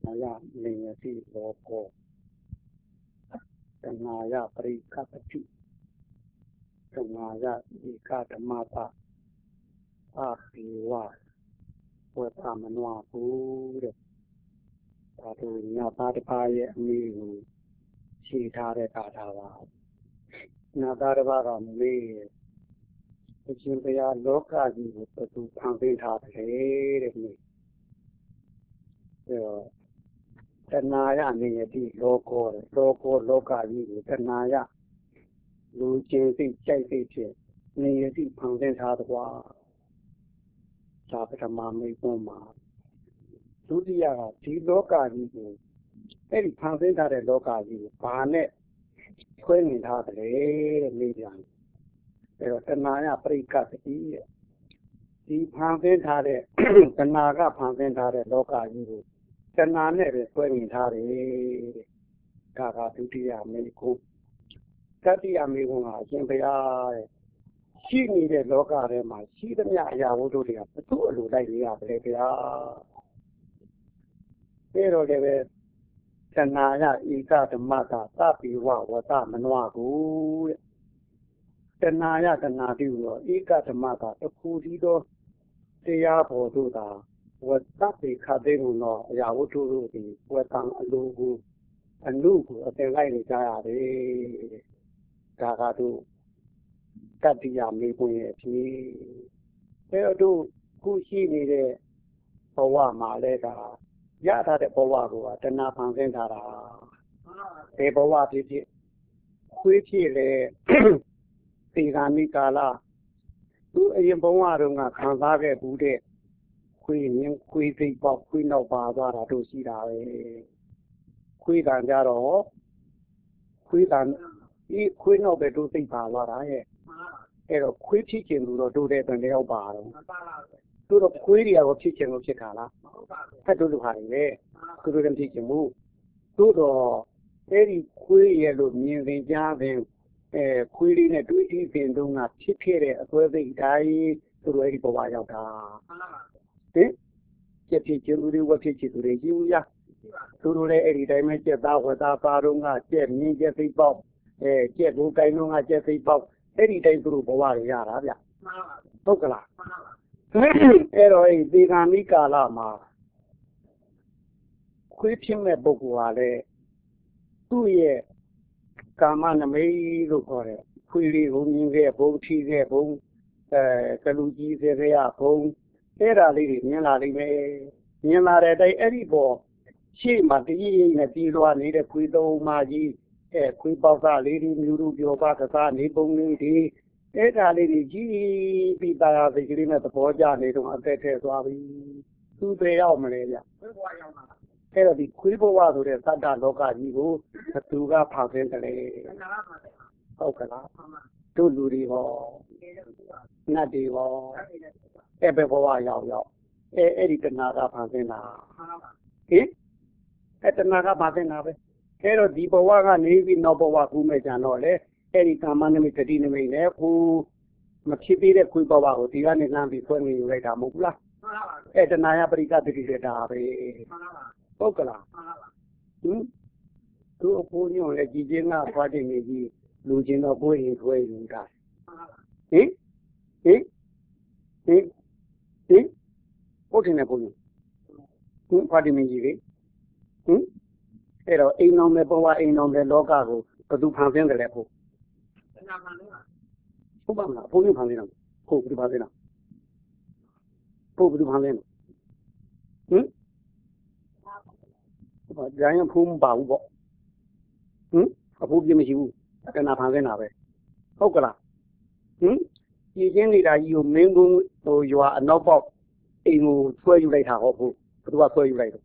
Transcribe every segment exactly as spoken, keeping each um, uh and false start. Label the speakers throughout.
Speaker 1: ยะเนยติโลโกตนายะปริคัปติตนายะอิกาธรรมาตะอาภิวะวะตามนวาภูเรตาตุญาตาตพายะมีหูရှိထားတဲ့ကာထာပါနာတာတပါးကမေးအရှင်ဘုရားလောကကြီးကိုဘယ်သူဖန်ဆင်းထားတယ်တဲ့မေးအဲတော့တဏှာရနေယတိလောကောတဲ့လောကောလောကကြီးကိုတဏှာရလူချင်းစိတ်ကြိုက်စိတ်ဖြင့်နေယတိဖန်ဆင်းထားတဲ့ကွာသာပထမမေးခွန်းမှာဒုတိယကဒီလောကကြီးကိုအဲ့ဒီဖန်ဆင်းထားတဲ့လောကကြီးကိုဘာနဲ့ခွဲနေထားတယ်တဲ့မေးပြန်အဲ့တော့တဏှာရပရိက္ခပတိတဲ့ဒီဖန်ဆင်းထားတဲ့တဏှာကဖန်ဆင်းထားတဲ့လောကကြီးကိုတဏှာနဲ့ပဲခွဲနေထားတယ်တဲ့ဒါကဒုတိယမေးခွန်းတတိယမေးခွန်းကအရှင်ဘုရားတဲ့ရှိနေတဲ့လောကထဲမှာရှိသမျှအရာဝတ္ထုတွေကဘယ်သူ့အလိုလိုက်နေရပါလဲဗျာအဲ့တော့လည်းပဲတဏှာရဧကဓမ္မတာသဗ္ဗေဝဝသမနဝကုတဲ့တဏှာရတဏှာတိဟူသောဧကဓမ္မတာတစ်ခုတည်းသောတရားပေါ်သို့သာဝတ္တပေခတ်သိမှုသောအရာဝတ္ထုတို့သည်ဝတ္တံအလိုကိုအနုကိုအသင်လိုက်နေကြရတယ်ဒါကတို့တတိယမေခွန်းရဲ့အဖြစ်အဲတို့ခုရှိနေတဲ့ဘဝမှာလည်းဒါရထားတဲ့ဘဝကတဏှာဖန်ဆင်းထားတာဘယ်ဘဝဖြစ်ဖြစ်ခွေးဖြစ်လေဒီကမိကာလသူအရင်ဘဝတုန်းကခံစားခဲ့ဘူးတဲ့ခွေးရင်းခွေးသိပ်ပေါက်ခွေးနောက်ပါသွားတာတို့ရှိတာပဲခွေးတန်ကြတော့ခွေးတန်ဒီခွေးနောက်ပဲတို့သိပ်ပါသွားတာရဲ့အဲ့တော့ခွေးဖြစ်ခြင်းသူတော့တို့တဲ့တန်တယောက်ပါတော့တို့တော့ခွေးတွေကတော့ဖြစ်ခြင်းလို့ဖြစ်တာလားဖတ်တို့လူဟာတွေလေသူတို့လည်းဖြစ်ခြင်းမို့တို့တော့အဲ့ဒီခွေးရဲ့လို့မြင်သိကြားသိအဲခွေးလေးနဲ့တွေ့ကြည့်စဉ်တုန်းကဖြစ်ခဲ့တဲ့အသွဲသိအတိုင်းသူတို့အဲ့ဒီဘဝရောက်တာဟင်ကျက်ဖြစ်ခြင်းသူတွေဝက်ဖြစ်ခြင်းသူတွေကြီးဦးရသူတို့လည်းအဲ့ဒီတိုင်းပဲကျက်သားဝက်သားပါတော့ကကျက်မြင်ကျက်သိပေါက်အဲကျက်ကိုကိုင်းတော့ကကျက်သိပေါက်အဲ့ဒီတိုင်းသူတို့ဘဝတွေရတာဗျဟုတ်ကလားအဲ့တော့အဲ့ဒီကာမိကာလမှာခွေးဖြစ်မဲ့ပုဂ္ဂိုလ်ဟာလေသူ့ရဲ့ကာမနမိတ်လို့ခေါ်တယ်ခွေးလေးကိုမြင်ခဲ့ဘုံထီခဲ့ဘုံအဲကလူကြီးစေရဘုံအဲ့ဒါလေးတွေမြင်လာလိမ့်မယ်မြင်လာတဲ့အတိုင်းအဲ့ဒီပေါ်ရှေ့မှာတည်ရည်နဲ့ပြီးလွှားနေတဲ့ခွေးသုံးမကြီးအဲခွေးပေါက်သားလေးတွေမျိုးတို့ပြောပါကစားနေပုံလေးတွေအဲ့ဒါလေးတွေကြီးပြီးသားစိတ်ကလေးနဲ့သဘောကျနေတော့အသက်ထဲသွားပြီသူပဲရောက်မလဲဗျခွေးဘဝရောက်မှာအဲ့တော့ဒီခွေးဘဝဆိုတဲ့သတ္တလောကကြီးကိုသူကဖန်ဆင်းတယ်ဟုတ်ကလားတို့လူတွေဟောနတ်တွေဟောအဲ့ဘယ်ဘဝရောက်ရောက်အဲအဲ့ဒီတဏှာကဖန်ဆင်းတာဟင်အဲ့တဏှာကဖန်ဆင်းတာပဲအဲ့တော့ဒီဘဝကနေပြီးနောက်ဘဝကူးမဲ့ကြတော့လေအဲ့ဒီကာမနမိတ်တတိနမိတ်နဲ့ကိုမဖြစ်သေးတဲ့ခွေးဘဝကိုဒီကနေလမ်းပြီးဆွဲနေယူလိုက်တာမဟုတ်ဘူးလားအဲ့တဏှာရပရိကတိတဲ့တာပဲဟုတ်ကလားဟင်သူအဖိုးညောလည်းကြည်ချင်းကဖွားတင်နေကြီးလူချင်းတော့ကိုယ်ရင်ခွဲယူတာဟင်ဟင်ဟင်ဟင်ဟုတ်တယ်နဲ့ဘုန်းကြီးဟင်ဖွားတင်နေကြီးလေဟင်အဲ့တော့အိမ်တော်မဲ့ဘဝအိမ်တော်မဲ့လောကကိုဘယ်သူဖန်ဆင်းတယ်လဲဟုတ်ဟုတ်ပါမလားဘုန်းကြီးဖန်ဆင်းတော့ဟုတ်ဘယ်သူဖန်ဆင်းတော့ဟုတ်ဘယ်သူဖန်ဆင်းတော့ဟင်ကြိုင်းဖုံးပါဘူးပေါ့ဟင်အဖိုးပြမရှိဘူးတဏှာဖန်ဆင်းတာပဲဟုတ်ကလားဟင်ကြည်ချင်းနေတာကြီးကိုမင်းကုန်းဟိုရွာအနောက်ပေါက်အိမ်ကိုဆွဲယူလိုက်တာဟုတ်ဘူးဘယ်သူကဆွဲယူလိုက်တော့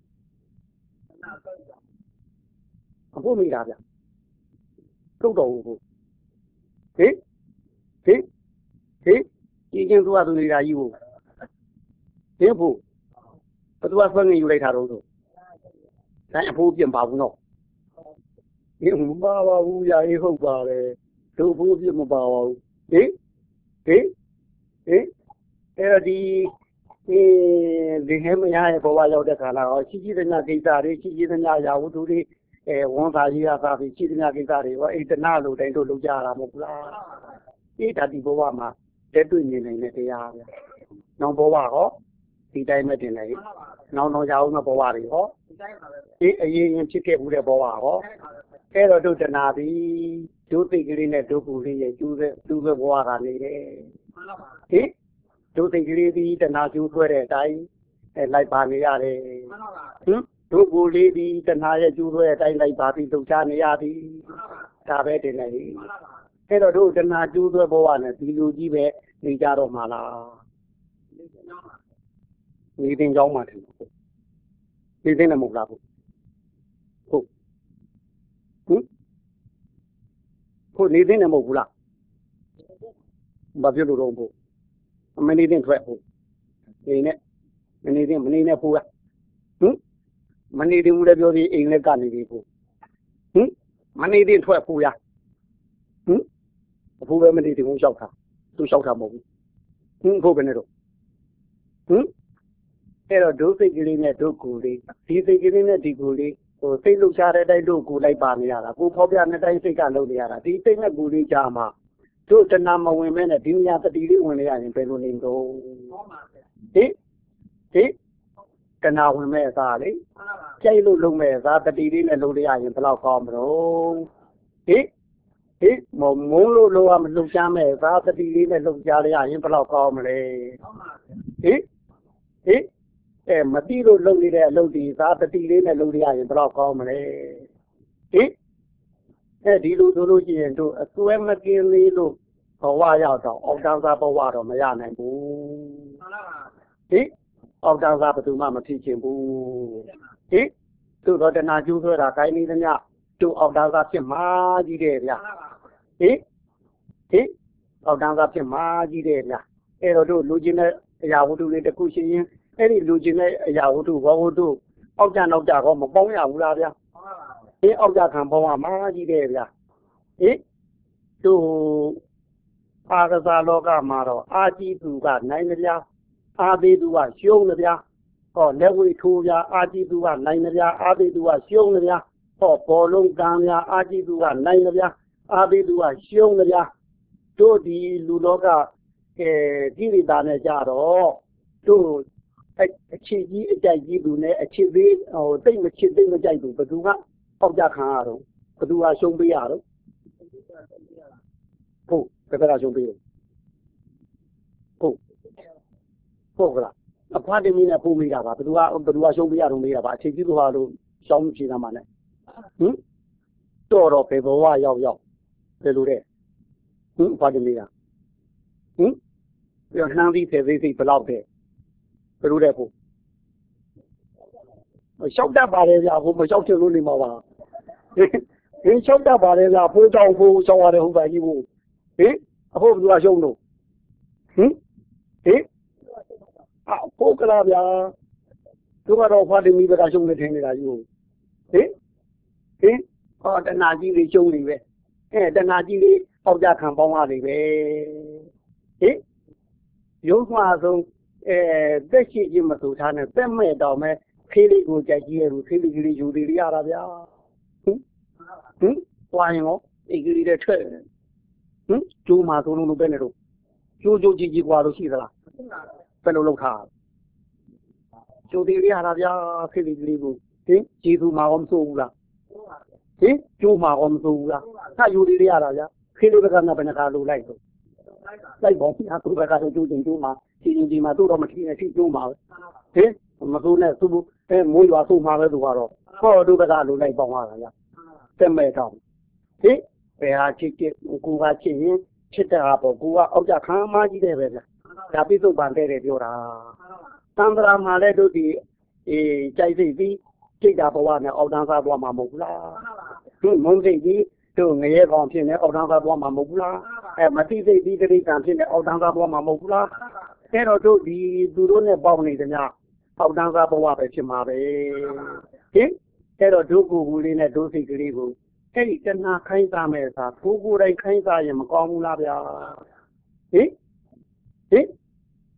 Speaker 1: အဖိုးမိတာဗျတုတ်တော်ဘူးဟင်ဟင်ဟင်ကြည်ချင်းသူကသူနေတာကြီးကိုဟင်ဖို့ဘယ်သူကဆွဲနေယူလိုက်တာတော့ဆိုတိုင်းအဖိုးပြင်ပါဘူးနော်ဒီမပါပါဘူးရာရေးဟုတ်ပါလေတို့ဖိုးပြင်မပါပါဘူးဟင်ဟင်ဟင်အဲ့ဒီဒီဟဲမရရဲ့ဘဝရောက်တဲ့ခါလာတော့ရှိရှိသမျှကိစ္စတွေရှိရှိသမျှရာဝတ္ထုတွေအဲဝန်သာကြီးရသာပြီးရှိသမျှကိစ္စတွေရောအဲ့တဏှလို့တိုင်းတို့လုပ်ကြရတာမဟုတ်လားဒီဓာတိဘဝမှာတက်တွေ့နေနိုင်တဲ့တရားဗျာနောက်ဘဝဟောဒီတိုင်းမတင်နိုင်နောက်နောက်ကြအောင်ဘဝတွေဟောဒီအရင်ရင်ဖြစ်ခဲ့ဘူးတဲ့ဘဝဟောအဲ့တော့တို့တဏှပြီးဒုသိကလေးနဲ့ဒုကူလေးရဲ့ကျူးတဲ့ကျူးတဲ့ဘဝကနေတယ်ဟင်ဒုသိကလေးဒီတဏှကျူးဆွဲတဲ့အတိုင်းအဲလိုက်ပါနေရတယ်ဟင်ဒုကူလေးဒီတဏှရဲ့ကျူးဆွဲတဲ့အတိုင်းလိုက်ပါပြီးလှုပ်ရှားနေရသည်ဒါပဲတင်နေအဲ့တော့တို့တဏှကျူးဆွဲဘဝနဲ့ဒီလူကြီးပဲနေကြတော့မှာလားနေတင်ကြောင်းမှာတယ်နေတင်တယ်မဟုတ်လားဟုတ်ဟုတ်ဟင်ဖို့နေတင်တယ်မဟုတ်ဘူးလားဘာဖြစ်လို့တော့ဖို့မနေတင်ထွက်ဖို့နေနဲ့မနေတင်မနေနဲ့ဖို့ဟင်မနေတင်ဘူးလည်းပြောပြီးအိမ်လည်းကနေပြီဖို့ဟင်မနေတင်ထွက်ဖို့ရဟင်အဖိုးပဲမနေတင်ဘူးလျှောက်တာသူလျှောက်တာမဟုတ်ဘူးဟင်ဖို့ပဲနဲ့တော့ဟင်အဲ့တော့ဒုစိတ်ကလေးနဲ့ဒုကူလေးဒီစိတ်ကလေးနဲ့ဒီကူလေးဟိုစိတ်လှုပ်ရှားတဲ့တိုင်းတို့ကူလိုက်ပါနေရတာကိုဖောက်ပြတဲ့တိုင်းစိတ်ကလှုပ်နေရတာဒီစိတ်နဲ့ကူလေးကြားမှာတို့တဏမဝင်မဲနဲ့ဒီညာတတိလေးဝင်နေရရင်ဘယ်လိုနေတော့ဟိဟိတဏဝင်မဲအစားလေကြိုက်လို့လုံမဲအစားတတိလေးနဲ့လုံရရင်ဘယ်လောက်ကောင်းမလို့ဟိဟိမမုန်းလို့လောကမလှုပ်ရှားမဲအစားတတိလေးနဲ့လှုပ်ရှားရရင်ဘယ်လောက်ကောင်းမလဲဟိဟိအဲမတိလို့လုံနေတဲ့အလုပ်ဒီသာတတိလေးနဲ့လုပ်ရရင်ဘယ်တော့ကောင်းမလဲဟိအဲဒီလိုဆိုလို့ရှိရင်တို့အစွဲမကင်းလေးလို့ဘဝရောက်တော့အောက်တန်းစားဘဝတော့မရနိုင်ဘူးဟိအောက်တန်းစားဘယ်သူမှမဖြစ်ချင်ဘူးဟိသူတော့တဏှာကျူးဆိုတာခိုင်းနေသမျှတို့အောက်တန်းစားဖြစ်မှာကြီးတယ်ဗျဟိဟိအောက်တန်းစားဖြစ်မှာကြီးတယ်ဗျအဲ့တော့တို့လူချင်းတဲ့အရာဝတ္ထုလေးတစ်ခုရှိရင်အဲ့ဒီလူချင်းတဲ့အရာဝတ္ထုဘောဝတ္ထုအောက်ကြနောက်ကြကောမပေါင်းရဘူးလားဗျာဒီအောက်ကြခံပေါင်းရမှာကြီးတယ်ဗျာဟင်တို့အာကစားလောကမှာတော့အာကြည့်သူကနိုင်ကြဗျာအာသေးသူကရှုံးကြဗျာဟောလက်ဝိထိုးဗျာအာကြည့်သူကနိုင်ကြဗျာအာသေးသူကရှုံးကြဗျာဟောဘောလုံးကံဗျာအာကြည့်သူကနိုင်ကြဗျာအာသေးသူကရှုံးကြဗျာတို့ဒီလူလောကအဲကြည့်ရတာနဲ့ကြတော့တို့အခြေကြီးအကြိုက်ကြီးသူနဲ့အခြေသေးဟိုတိတ်မချစ်သိမ့်မကြိုက်သူဘယ်သူကပေါက်ကြခံရတော့ဘယ်သူကရှုံးပေးရတော့ဟုတ်ဘယ်ကရှုံးပေးတော့ဟုတ်ဟုတ်ကလားအဖွားတင်မင်းနဲ့ပို့မိတာပါဘယ်သူကဘယ်သူကရှုံးပေးရတော့မေးတာပါအခြေကြီးသူဟာလို့ရှောင်းဖြေတာမှလည်းဟင်တော်တော့ဘယ်ဘဝရောက်ရောက်ဘယ်လိုတဲ့ဟင်အဖွားတင်မင်းကဟင်ပြောနှမ်းပြီးဖယ်သေးစိတ်ဘယ်လောက်တဲ့ဘယ်လိုတဲ့ဖို့ရှောက်တတ်ပါတယ်ဗျာဘုမရှောက်ချင်လို့နေမှာပါဟင်ရှောက်တတ်ပါတယ်ဗျာဖိုးတောင်ဖိုးရှောက်ရတယ်ဟုတ်ပါကြီးဘူးဟင်အဖို့ဘယ်သူကရှုံးလို့ဟင်ဟင်အဖို့ကလားဗျာသူကတော့ဖာတင်မီဘက်ကရှုံးနေထင်နေတာကြီးဟုတ်ဟင်ဟင်ဟောတဏှာကြီးလေးရှုံးနေပဲအဲတဏှာကြီးလေးပေါက်ကြခံပေါင်းရတယ်ပဲဟင်ရုပ်မှာဆုံးအဲသက်ရှိခြင်းမတူထားနဲ့သက်မဲ့တော့မဲ့ခေးလေးကိုကြိုက်ကြည့်ရလို့ခေးလေးကလေးယူသေးရတာဗျာဟင်ဟင်ဝိုင်းရောအိတ်ကလေးတွေထွက်ဟင်ကျိုးမှာသုံးလုံးပဲနေတော့ကျိုးကျိုးကြီးကြီးกว่าလို့ရှိသလားဘယ်လိုလုပ်ထားကျိုးသေးရတာဗျာခေးလေးကလေးကိုဟင်ကြည်သူမှာရောမစိုးဘူးလားဟင်ကျိုးမှာရောမစိုးဘူးလားถ้าယူသေးရတာဗျာခေးလေးဘက်ကဘယ်နှခါလိုလိုက်တော့လိုက်ပါဗျာသူဘက်ကကျိုးတင်ကျိုးမှာဒီဒီမှာတို့တော့မထီးနဲ့ထီးကျိုးမှာဟင်မစိုးနဲ့သူအဲမိုးရွာဆိုးမှာပဲသူကတော့ဟောတို့ဘက်ကလိုလိုက်ပေါင်းရတာဗျတက်မဲ့တော့ဟင်ဘယ်ဟာချစ်ချစ်ကိုကချစ်ရင်ချစ်တဲ့ဟာပေါ့ကိုကအောက်ကြခံမကြီးတယ်ပဲဗျဒါပြိစုံပန်တဲ့တယ်ပြောတာသံဃာမှာလည်းတို့ဒီအေးကြိုက်စိတ်ပြီးစိတ်ဓာဘဝနဲ့အောက်တန်းစားဘဝမှာမဟုတ်ဘူးလားသူမုန်းစိတ်ပြီးတို့ငရဲကောင်ဖြစ်နေအောက်တန်းစားဘဝမှာမဟုတ်ဘူးလားအဲမတိစိတ်ပြီးတိဋ္ဌာန်ဖြစ်နေအောက်တန်းစားဘဝမှာမဟုတ်ဘူးလားအဲ့တော့တို့ဒီသူတို့နဲ့ပေါင်းနေကြ냐အောက်တန်းစားဘဝပဲဖြစ်မှာပဲဟင်အဲ့တော့ဒုက္ခဘူးလေးနဲ့ဒုစိတ်ကလေးကိုအဲ့ဒီတဏှာခိုင်းစားမဲ့စာကိုကိုယ်တိုင်ခိုင်းစားရင်မကောင်းဘူးလားဗျာဟင်ဟင်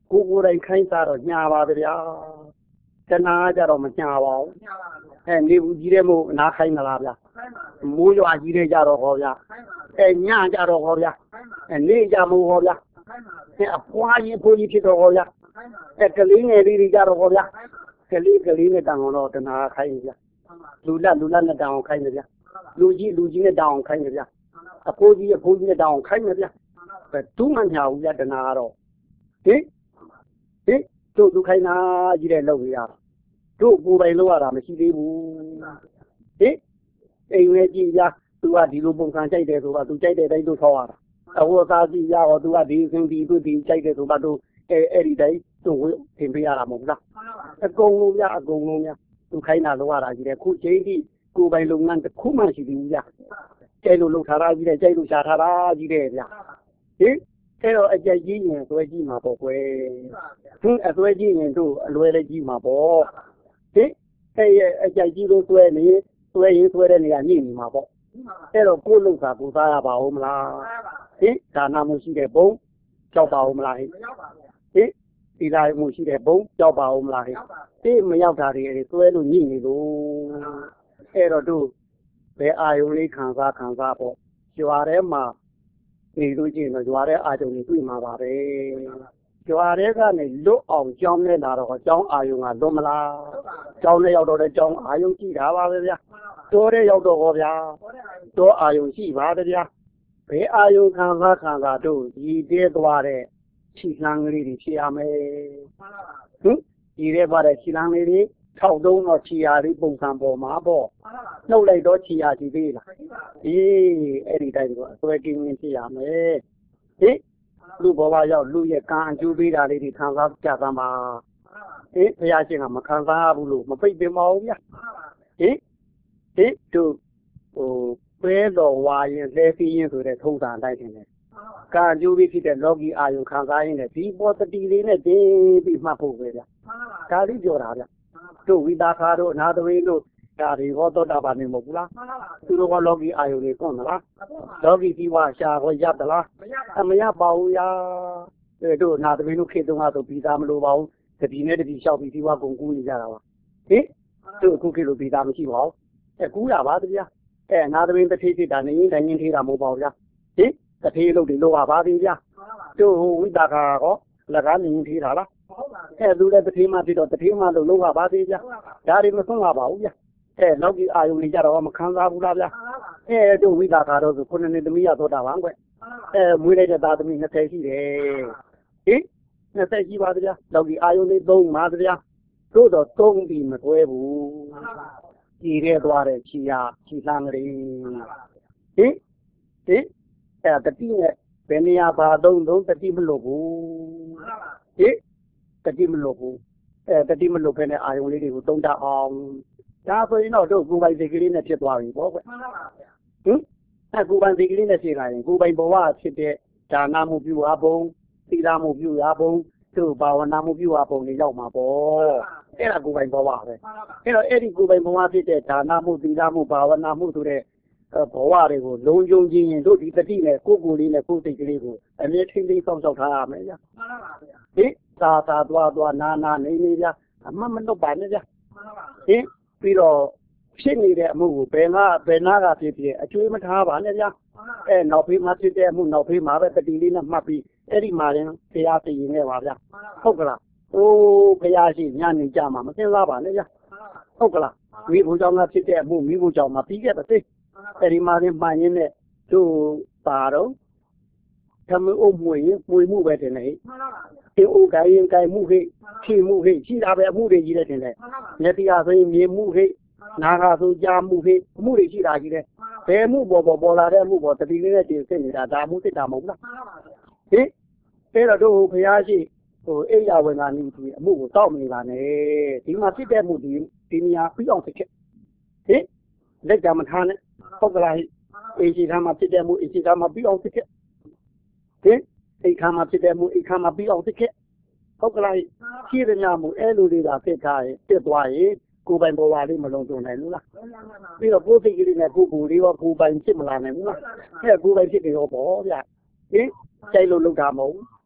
Speaker 1: ကိုကိုယ်တိုင်ခိုင်းစားတော့ညာပါဗျာတဏှာကြတော့မညာပါဘူးအဲနေဘူးကြီးတဲ့မို့နားခိုင်းမလားဗျာမိုးရွာကြီးတဲ့ကြတော့ဟောဗျာအဲညကြတော့ဟောဗျာအဲနေကြမို့ဟောဗျာအဲအဖွားကြီးဖိုးကြီးဖြစ်တော့ဟောဗျာအဲကလေးငယ်လေးတွေကြတော့ဟောဗျာကလေးကလေးနဲ့တောင်တော့တဏှာခိုင်းဗျာလူလက်လူလက်နဲ့တောင်ခိုင်းဗျာလူကြီးလူကြီးနဲ့တောင်ခိုင်းဗျာအဖိုးကြီးအဖိုးကြီးနဲ့တောင်ခိုင်းဗျာဘယ်သူမှမညာဘူးဗျာတဏှာကတော့ဟင်ဟင်တို့သူခိုင်းတာကြီးတဲ့လုပ်ရတို့ကိုယ်ပိုင်လုပ်ရတာမရှိသေးဘူးဟင်အိမ်နဲ့ကြည့်ကြသူကဒီလိုပုံစံကြိုက်တယ်ဆိုတာသူကြိုက်တဲ့တိုင်းတို့ထောက်ရတာအဝတ်သားကြည့်ရတော့သူကဒီစင်ဒီသူဒီကြိုက်တယ်ဆိုတာတို့အဲအဲ့ဒီတိုင်းသူ့ကိုသင်ပေးရတာမဟုတ်လားအကုန်လုံးများအကုန်လုံးများသူခိုင်းတာလုပ်ရတာကြီးတဲ့ခုချိန်ထိကိုယ်ပိုင်လုပ်ငန်းတစ်ခုမှရှိသေးဘူးဗျကြိုက်လို့လုပ်ထားတာကြီးတဲ့ကြိုက်လို့ရှာထားတာကြီးတဲ့ဗျဟင်အဲ့တော့အကြိုက်ကြီးရင်သွဲကြီးမှာပေါ့ကွယ်ဟင်အသွဲကြီးရင်တို့အလွယ်လေးကြီးမှာပေါ့ဟင်အဲ့ရဲ့အကြိုက်ကြီးလို့သွဲနေသွဲရင်သွဲတဲ့နေရာညှိနေမှာပေါ့အဲ့တော့ကိုယ်လုံစာကိုစားရပါဦးမလားဟင်ဒါနာမှုရှိတဲ့ဘုံကြောက်ပါဦးမလားဟင်ဟင်ဒီလာမှုရှိတဲ့ဘုံကြောက်ပါဦးမလားဟင်ဒီမရောက်တာတွေသွဲလို့ညှိနေလို့အဲ့တော့တို့ဘယ်အာယုံလေးခံစားခံစားပေါ့ကြွားထဲမှာနေလို့ချင်းတော့ကြွားတဲ့အာယုံတွေတွေ့မှာပါပဲကြွားတဲ့ကနေလွတ်အောင်ကြောင်းနဲ့လာတော့ကြောင်းအာယုံကလွတ်မလားကြောင်းနဲ့ရောက်တော့တဲ့ကြောင်းအာယုံကြည့်တာပါပဲဗျာတိုးတဲ့ရောက်တော့ဟောဗျာတိုးအာယုံရှိပါတဗျာဘယ်အာယုံခံစားခံစားတို့ဒီတဲသွားတဲ့ခြိလှမ်းကလေးတွေဖြစ်ရမယ်ဟင်ဒီတဲသွားတဲ့ခြိလှမ်းလေးတွေထောက်တုံးတော့ခြိရာလေးပုံစံပေါ်မှာပေါ့နှုတ်လိုက်တော့ခြိရာကြည့်သေးလားအေးအဲ့ဒီတိုင်းကအစွဲကင်းကင်းဖြစ်ရမယ်ဟင်လူဘဝရောက်လူရဲ့ကံအကျိုးပေးတာလေးတွေခံစားကြသမှာဟင်ဘုရားရှင်ကမခံစားဘူးလို့မပိတ်ပင်ပါဘူးဗျာဟင်ဟင်တို့ဟိုပဲတော်ဝါရင်လဲပြီးရင်ဆိုတဲ့ထုံးစံအတိုင်းတင်တယ်ကံအကျိုးပေးဖြစ်တဲ့လောကီအာယုခံစားရင်းနဲ့ဒီပေါ်တတိလေးနဲ့တည်ပြီးမှတ်ဖို့ပဲဗျာဒါလေးပြောတာဗျာတို့ဝိတာခါတို့အနာသဝေတို့ဒါတွေဟောတော့တာပါနေမဟုတ်ဘူးလားသူတို့ကလောကီအာယုတွေကွန်းမလားလောကီဒီဝါရှာဟောရသလားအမရပါဘူးရာတို့အနာသဝေတို့ခေတုံးကတော့ပြီးသားမလို့ပါဘူးတတိနဲ့တတိလျှောက်ပြီးဒီဝါကုန်ကူးနေကြတာပါဟင်တို့အခုခေတ်လိုပြီးသားမရှိပါဘူးအဲကူးရပါဗျာအဲအနာသဝေတစ်ထေးဖြစ်တာနေရင်တိုင်းရင်ထေးတာမဟုတ်ပါဘူးဗျာဟင်တထေးလို့ဒီလိုပါပါဗျာတို့ဝိတာခါကောလက်ကားနေရင်ထေးတာလားအဲသူလည်းတထေးမှဖြစ်တော့တထေးမှလို့လုံးဝပါသေးဗျာဒါတွေမဆုံးပါဘူးဗျာအဲလောကီအာယုန်တွေကြတော့မခံစားဘူးလားဗျာအဲတို့ဝိတာခါတော့ဆိုခုနှစ်နှစ်သမီးရတော့တာပါကွအဲမွေးလိုက်တဲ့သားသမီးနှစ်ဆယ်ရှိတယ်ဟင်နှစ်ဆယ်ရှိပါဗျာလောကီအာယုန်တွေသုံးပါဗျာတို့တော့သုံးပြီးမတွဲဘူးကြည်ရဲသွားတဲ့ခြေရခြေလှမ်းကလေးဟင်ဟင်အဲတတိနဲ့ဘယ်နေရာပါသုံးသုံးတတိမလို့ဘူးဟင်တတိမလို့ဘူးအဲတတိမလို့ပဲနဲ့အာယုန်လေးတွေကိုသုံးတတ်အောင်ဒါဆိုရင်တော့တို့ကိုယ်ပိုင်စိတ်ကလေးနဲ့ဖြစ်သွားပြီပေါ့ကွဟင်အဲကိုယ်ပိုင်စိတ်ကလေးနဲ့ဖြစ်လာရင်ကိုယ်ပိုင်ဘဝဖြစ်တဲ့ဒါနမှုပြုအားပုံသီလမှုပြုအားပုံတို့ဘာဝနာမှုပြုအားပုံတွေရောက်မှာပေါ့အဲ့ဒါကိုယ်ပိုင်ဘဝပဲအဲ့တော့အဲ့ဒီကိုယ်ပိုင်ဘဝဖြစ်တဲ့ဒါနမှုသီလမှုဘာဝနာမှုဆိုတဲ့ဘဝတွေကိုလုံးယုံခြင်းရင်တို့ဒီတတိနဲ့ကိုယ်ကိုယ်လေးနဲ့ကိုယ်စိတ်ကလေးကိုအမြဲထိမ့်သိမ်းဆောင်ရှောက်ထားရမယ်ဗျာမှန်ပါပါဗျာဟင်သာသာသွားသွားနာနာနေနေဗျာအမှမလုပ်ပါနဲ့ဗျာမှန်ပါပါဟင်ပြီးတော့ဖြစ်နေတဲ့အမှုကိုဘယ်နာဘယ်နာကဖြစ်ဖြစ်အကျွေးမထားပါနဲ့ဗျာအဲနောက်ဖေးမှာဖြစ်တဲ့အမှုနောက်ဖေးမှာပဲတတိလေးနဲ့မှတ်ပြီးအဲ့ဒီမှာရင်ဘုရားသိရင်နဲ့ပါဗျာဟုတ်ကလားအိုးဘုရားရှိညနေကြမှာမစင်စားပါနဲ့ဗျာဟုတ်ကလားမိဘကြောင့်ကဖြစ်တဲ့အမှုမိဘကြောင့်မှာပြီးခဲ့ပါသေးအဲ့ဒီမှာရင်မှန်ရင်နဲ့တို့ပါတော့သမီးအုပ်မွေရင်မွေမှုပဲတင်နေမှန်ပါပါဒီအိုကိုင်းရင်ကိုင်းမှုဟိဖြီမှုဟိရှိတာပဲအမှုတွေကြီးတဲ့တင်တယ်မျက်တရားဆိုရင်မြင်မှုဟိနာခါဆိုကြားမှုဟိအမှုတွေရှိတာကြီးတယ်ဘယ်မှုပေါ်ပေါ်ပေါ်လာတဲ့အမှုပေါ်တတိလေးနဲ့တင်စစ်နေတာဒါမှုစစ်တာမဟုတ်လားမှန်ပါပါဟင်အဲ့တော့တို့ဘုရားရှိဟိုအိယာဝင်ကနေဒီအမှုကိုတောက်မနေတာနဲ့ဒီမှာဖြစ်တဲ့မှုဒီဒီနေရာပြီးအောင်စစ်ခဲ့ဟင်လက်ကြမထားနဲ့ဟုတ်ကလားအေရှိသားမှာဖြစ်တဲ့မှုအေရှိသားမှာပြီးအောင်စစ်ခဲ့ဟင်အိခါမှာဖြစ်တဲ့မှုအိခါမှာပြီးအောင်စစ်ခဲ့ဟုတ်ကလားရှိတဲ့ညမှုအဲလိုလေးသာဖြစ်ထားရင်ပြစ်သွားရင်ကိုယ်ပိုင်ပေါ်ပါလေးမလုံးစုံနိုင်ဘူးလားပြီးတော့ကိုယ်စိတ်ကလေးနဲ့ကိုယ်ကိုယ်လေးရောကိုယ်ပိုင်ဖြစ်မလာနိုင်ဘူးလားအဲကိုယ်ပိုင်ဖြစ်နေရောပေါ့ဗျဟင်ကြိုက်လို့လောက်တာမဟုတ်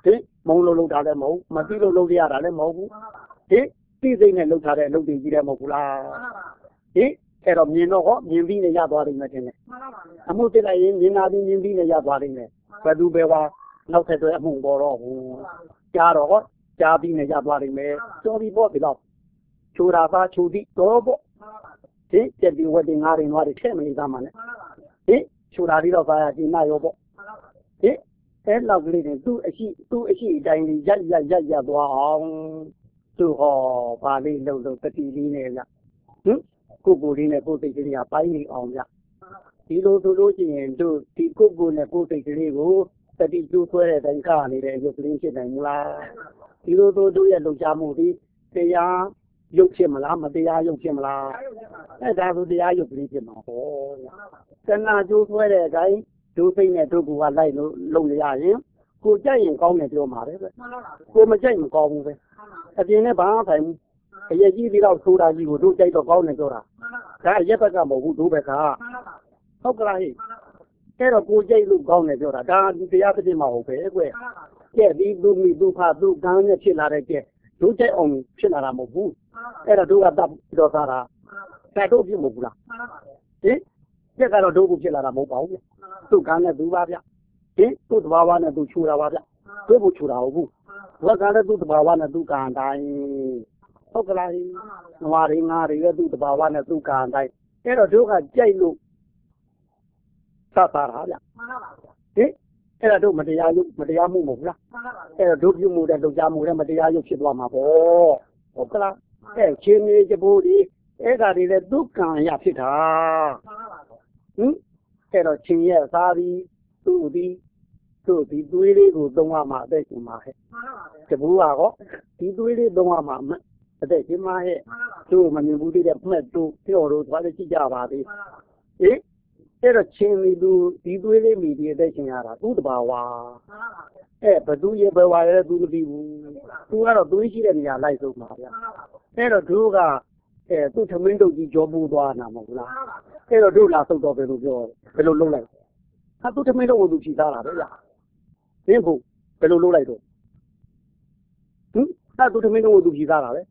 Speaker 1: ဟင်မုံလို့လောက်တာလည်းမဟုတ်မသိလို့လောက်ရတာလည်းမဟုတ်ဘူးဟင်သိစိတ်နဲ့လောက်ထားတဲ့အလုပ်တွေကြီးတယ်မဟုတ်ဘူးလားဟင်အဲ့တော့မြင်တော့ဟောမြင်ပြီးနေရသွားတယ်မတင်နဲ့အမှုတက်လိုက်ရင်မြင်လာပြီးမြင်ပြီးနေရသွားတယ်နဲ့ဘယ်သူပဲဝါနောက်ဆက်တွဲအမှုပေါ်တော့ဟိုကြားတော့ဟောကြားပြီးနေရသွားတယ်မယ်ကြော်ပြီးပေါ့ဒီတော့ချိုးတာပါချိုးပြီးတော့ပေါ့ဟင်ကြက်ဒီဝက်ဒီငါးရင်သွားတယ်ထဲမနေသားမှနဲ့ဟင်ချိုးတာပြီးတော့ပါရဒီနာရောပေါ့ဟင်အဲ့လောက်ကလေးတွေသူ့အရှိသူ့အရှိအတိုင်းကြီးရက်ရက်ရက်ရက်သွားအောင်သူ့ဟောပါလေးလှုပ်လှုပ်တတိလေးနဲ့ဗျဟင်ကိုကိုလေးနဲ့ကိုစိတ်ကလေးကပိုင်းနေအောင်ဗျဒီလိုဆိုလို့ရှိရင်တို့ဒီကိုကိုနဲ့ကိုစိတ်ကလေးကိုတတိကျိုးဆွဲတဲ့အတိုင်းကားနေတဲ့အရုပ်ကလေးဖြစ်နိုင်မလားဒီလိုဆိုတို့ရဲ့လှုပ်ရှားမှုဒီတရားရုပ်ဖြစ်မလားမတရားရုပ်ဖြစ်မလားအဲ့ဒါဆိုတရားရုပ်ကလေးဖြစ်မှာဟောတဏှာကျိုးဆွဲတဲ့အတိုင်းဒုစိတ်နဲ့ဒုက္ခကလိုက်လို့လုံရရင်ကိုကြိုက်ရင်ကောင်းတယ်ပြောမှာပဲကိုမကြိုက်ရင်ကောင်းဘူးပဲအပြင်နဲ့ဘာမှဆိုင်ဘူးအရက်ကြီးပြီးတော့ဆိုတာကြီးကိုတို့ကြိုက်တော့ကောင်းတယ်ပြောတာဒါအရက်ဘက်ကမဟုတ်ဘူးတို့ဘက်ကဟုတ်ကလားဟိအဲ့တော့ကိုကြိုက်လို့ကောင်းတယ်ပြောတာဒါတရားဖြစ်မှာဟုတ်ပဲကွကြက်ပြီးသူမိသူဖသူကန်းနဲ့ဖြစ်လာတဲ့ကြက်တို့ကြိုက်အောင်ဖြစ်လာတာမဟုတ်ဘူးအဲ့တော့တို့ကတပ်ပြီးတော့သားတာဒါတို့ဖြစ်မဟုတ်ဘူးလားဟင်ကြက်ကတော့တို့ကိုဖြစ်လာတာမဟုတ်ပါဘူးသူကန်းနဲ့သူပါဗျဟင်သူ့သဘာဝနဲ့သူချူတာပါဗျတို့ကိုချူတာဟုတ်ဘူးဝက်ကလည်းသူ့သဘာဝနဲ့သူကံတိုင်းဟုတ်ကလားငွားရင်းငါးရသူ့သဘာဝနဲ့သူကံတိုင်းအဲ့တော့တို့ကကြိုက်လို့သတ်တာဗျဟင်အဲ့ဒါတို့မတရားရုပ်မတရားမှုမဟုတ်လားအဲ့တော့တို့ပြုမှုတဲ့လုပ်ကြမှုတဲ့မတရားရုပ်ဖြစ်သွားမှာပေါ့ဟုတ်ကလားအဲ့ချင်းကြီးကြဖို့ဒီအဲ့ဒါတွေလည်းသူကံရဖြစ်တာဟင်အဲ့တော့ချင်းရဲ့စားပြီးသူ့ဒီသူ့ဒီသွေးလေးကိုသုံးရမှာအသက်ရှင်မှာဟဲ့တပူကတော့ဒီသွေးလေးသုံးရမှာအသက်ရှင်မှာဟဲ့သူ့မမြင်ဘူးတဲ့မှတ်တို့ပြောတော့သွားလည်းကြည့်ကြပါသေးဟင်အဲ့တော့ချင်းဒီသူဒီသွေးလေးမိဒီအသက်ရှင်ရတာသူ့တဘာဝအဲ့ဘသူရဲ့ဘဝရဲ့သူမသိဘူးသူကတော့သွေးရှိတဲ့နေရာလိုက်ဆုံးပါဗျအဲ့တော့သူကအဲသူ့သမင်းတို့ကြီးကြောပူးသွားတာမဟုတ်လားအဲ့တော့တို့လာဆုတ်တော့ဘယ်လိုပြောဘယ်လိုလုပ်လိုက်ဟာသူ့သမင်းတို့ကိုသူဖြီးသားတာပဲဗျသင်ဖို့ဘယ်လိုလုပ်လိုက်တော့ဟင်အဲ့သူ့သမင်းတို့ကိုသူဖြီးသားတာပဲ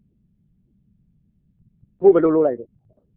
Speaker 1: ဘို့ဘယ်လိုလုပ်လိုက်တော့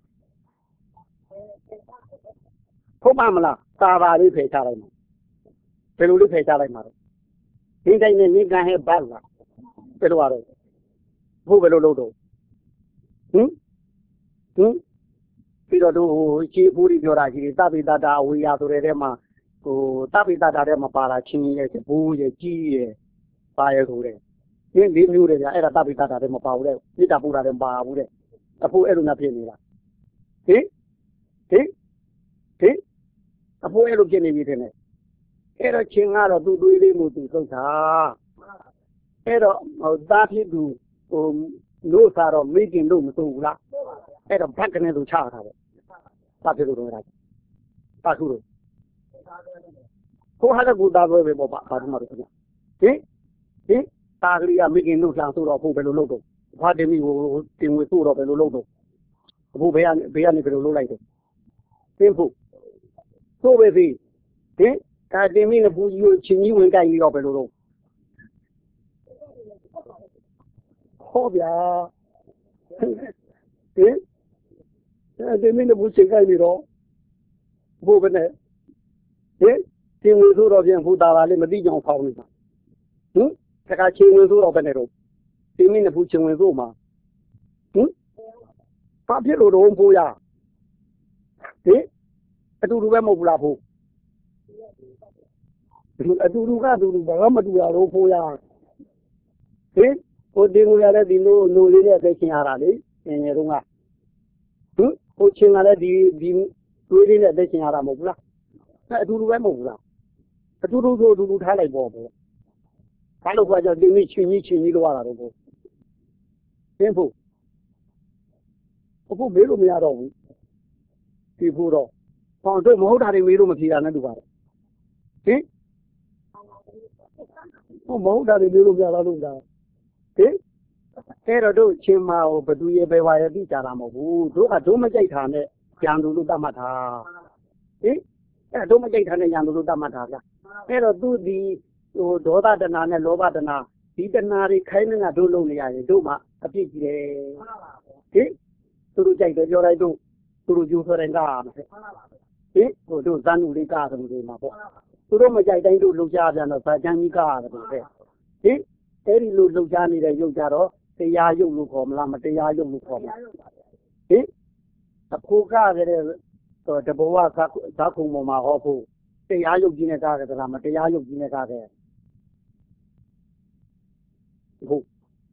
Speaker 1: ဟုတ်ပါမလားသာပါလေးဖယ်ချလိုက်မှာဘယ်လိုလေးဖယ်ချလိုက်မှာတော့ဒီတိုင်းနဲ့နေကန်ဟဲ့ဘာလားဘယ်လိုရတော့ဘို့ဘယ်လိုလုပ်တော့ဟင်ဟင်ပြီးတော့တို့ခြေဖိုးကြီးပြောတာကြီးတပိတတာအဝေးရဆိုတဲ့ထဲမှာဟိုတပိတတာထဲမှာပါလာချင်းရဲ့ဘိုးရဲ့ကြီးရဲ့ပါရဲ့ဆိုတဲ့ဒီလေးမျိုးတွေဗျအဲ့ဒါတပိတတာထဲမှာပါဘူးတဲ့မိတာပူတာထဲမှာပါဘူးတဲ့အဖိုးအဲ့လိုနဲ့ဖြစ်နေလားဟင်ဟင်ဟင်အဖိုးအဲ့လိုဖြစ်နေပြီတဲ့အဲ့တော့ချင်းကတော့သူ့သွေးလေးမှုသူသုတ်တာအဲ့တော့ဟိုသားဖြစ်သူဟိုလို့စားတော့မိခင်လို့မစိုးဘူးလားအဲ့တော့ဘက်ကနေသူချတာပဲဘာဖြစ်လို့တော့လဲဘာသူလို့ကိုဟာကကူသားပဲပဲပေါ့ဘာမှမလုပ်ဘူးဟင်ဟင်တာကလေးကမိခင်လို့လှန်ဆိုတော့ဖို့ဘယ်လိုလုပ်တော့ဘာတင်ပြီးဟိုတင်ဝေဆိုတော့ဘယ်လိုလုပ်တော့အခုဘေးကဘေးကနေဘယ်လိုလုပ်လိုက်တော့တင်းဖို့ဆိုပဲစီဟင်ဒါတင်ပြီးလည်းဘူးကြီးကိုချင်းကြီးဝင်ကြိုက်ပြီးတော့ဘယ်လိုလုပ်ဟောဗျာဟင်အဲဒီမင်းတို့ချိန်ကြိုက်နေတော့ဘိုးဘယ်နဲ့ဟင်ချင်းဝင်ဆိုတော့ပြန်ဖူတာပါလေမသိကြအောင်ဖောင်းနေတာဟင်တခါချင်းဝင်ဆိုတော့ဘယ်နဲ့တော့ဒီမင်းတို့ချင်းဝင်ဆိုမှာဟင်ဘာဖြစ်လို့တော့ဖိုးရဟင်အတူတူပဲမဟုတ်ဘူးလားဖိုးအတူတူကအတူတူဘာမှမတူရတော့ဖိုးရဟင်ဟိုတင်ငွေရတဲ့ဒီလိုလိုလေးနဲ့သိချင်ရတာလေငယ်ငယ်တုန်းကဟင်ဟိုချင်းကလည်းဒီဒီတွေးလေးနဲ့သိချင်ရတာမဟုတ်ဘူးလားအဲအတူတူပဲမဟုတ်ဘူးလားအတူတူဆိုအတူတူထားလိုက်ပေါ့ပေါ့ဘာလို့ခွာကြဒီနေ့ချင်းကြီးချင်းကြီးလို့ရတာတော့ပေါ့သင်ဖို့အခုမေးလို့မရတော့ဘူးဒီဖို့တော့ဟောတို့မဟုတ်တာတွေမေးလို့မဖြေတာနဲ့တူပါတယ်ဟင်ဟိုမဟုတ်တာတွေမေးလို့မရတော့လို့လားဟင်အဲ့တော့တို့ချင်းမဟိုဘသူရဲ့ဘယ်ဝါရဲ့တိကြတာမဟုတ်ဘူးတို့ကတို့မကြိုက်တာနဲ့ကြံသူလို့တတ်မှတ်တာဟင်အဲ့တို့မကြိုက်တာနဲ့ကြံသူလို့တတ်မှတ်တာဗျအဲ့တော့သူဒီဟိုဒေါသတဏှာနဲ့လောဘတဏှာဒီတဏှာတွေခိုင်းနေတာတို့လုံးနေရတယ်တို့မှအပြစ်ကြီးတယ်ဟင်သူတို့ကြိုက်တယ်ပြောလိုက်တို့သူတို့ယူဆိုရင်ကားရမယ်ဟင်ဟိုတို့ဇန်နုလေးကားတယ်ဒီမှာပေါ့သူတို့မကြိုက်တိုင်းတို့လှုပ်ရှားပြန်တော့ဗာချမ်းကြီးကားရတယ်တဲ့ဟင်အဲ့ဒီလိုလှုပ်ရှားနေတဲ့ရုပ်ကြတော့တရားရုပ်လို့ခေါ်မလားမတရားရုပ်လို့ခေါ်မလားဟင်အခုကားကြတဲ့တဘောကဇာခုံပေါ်မှာဟောဖို့တရားရုပ်ကြီးနဲ့ကားကြတာမတရားရုပ်ကြီးနဲ့ကားကြဟုတ်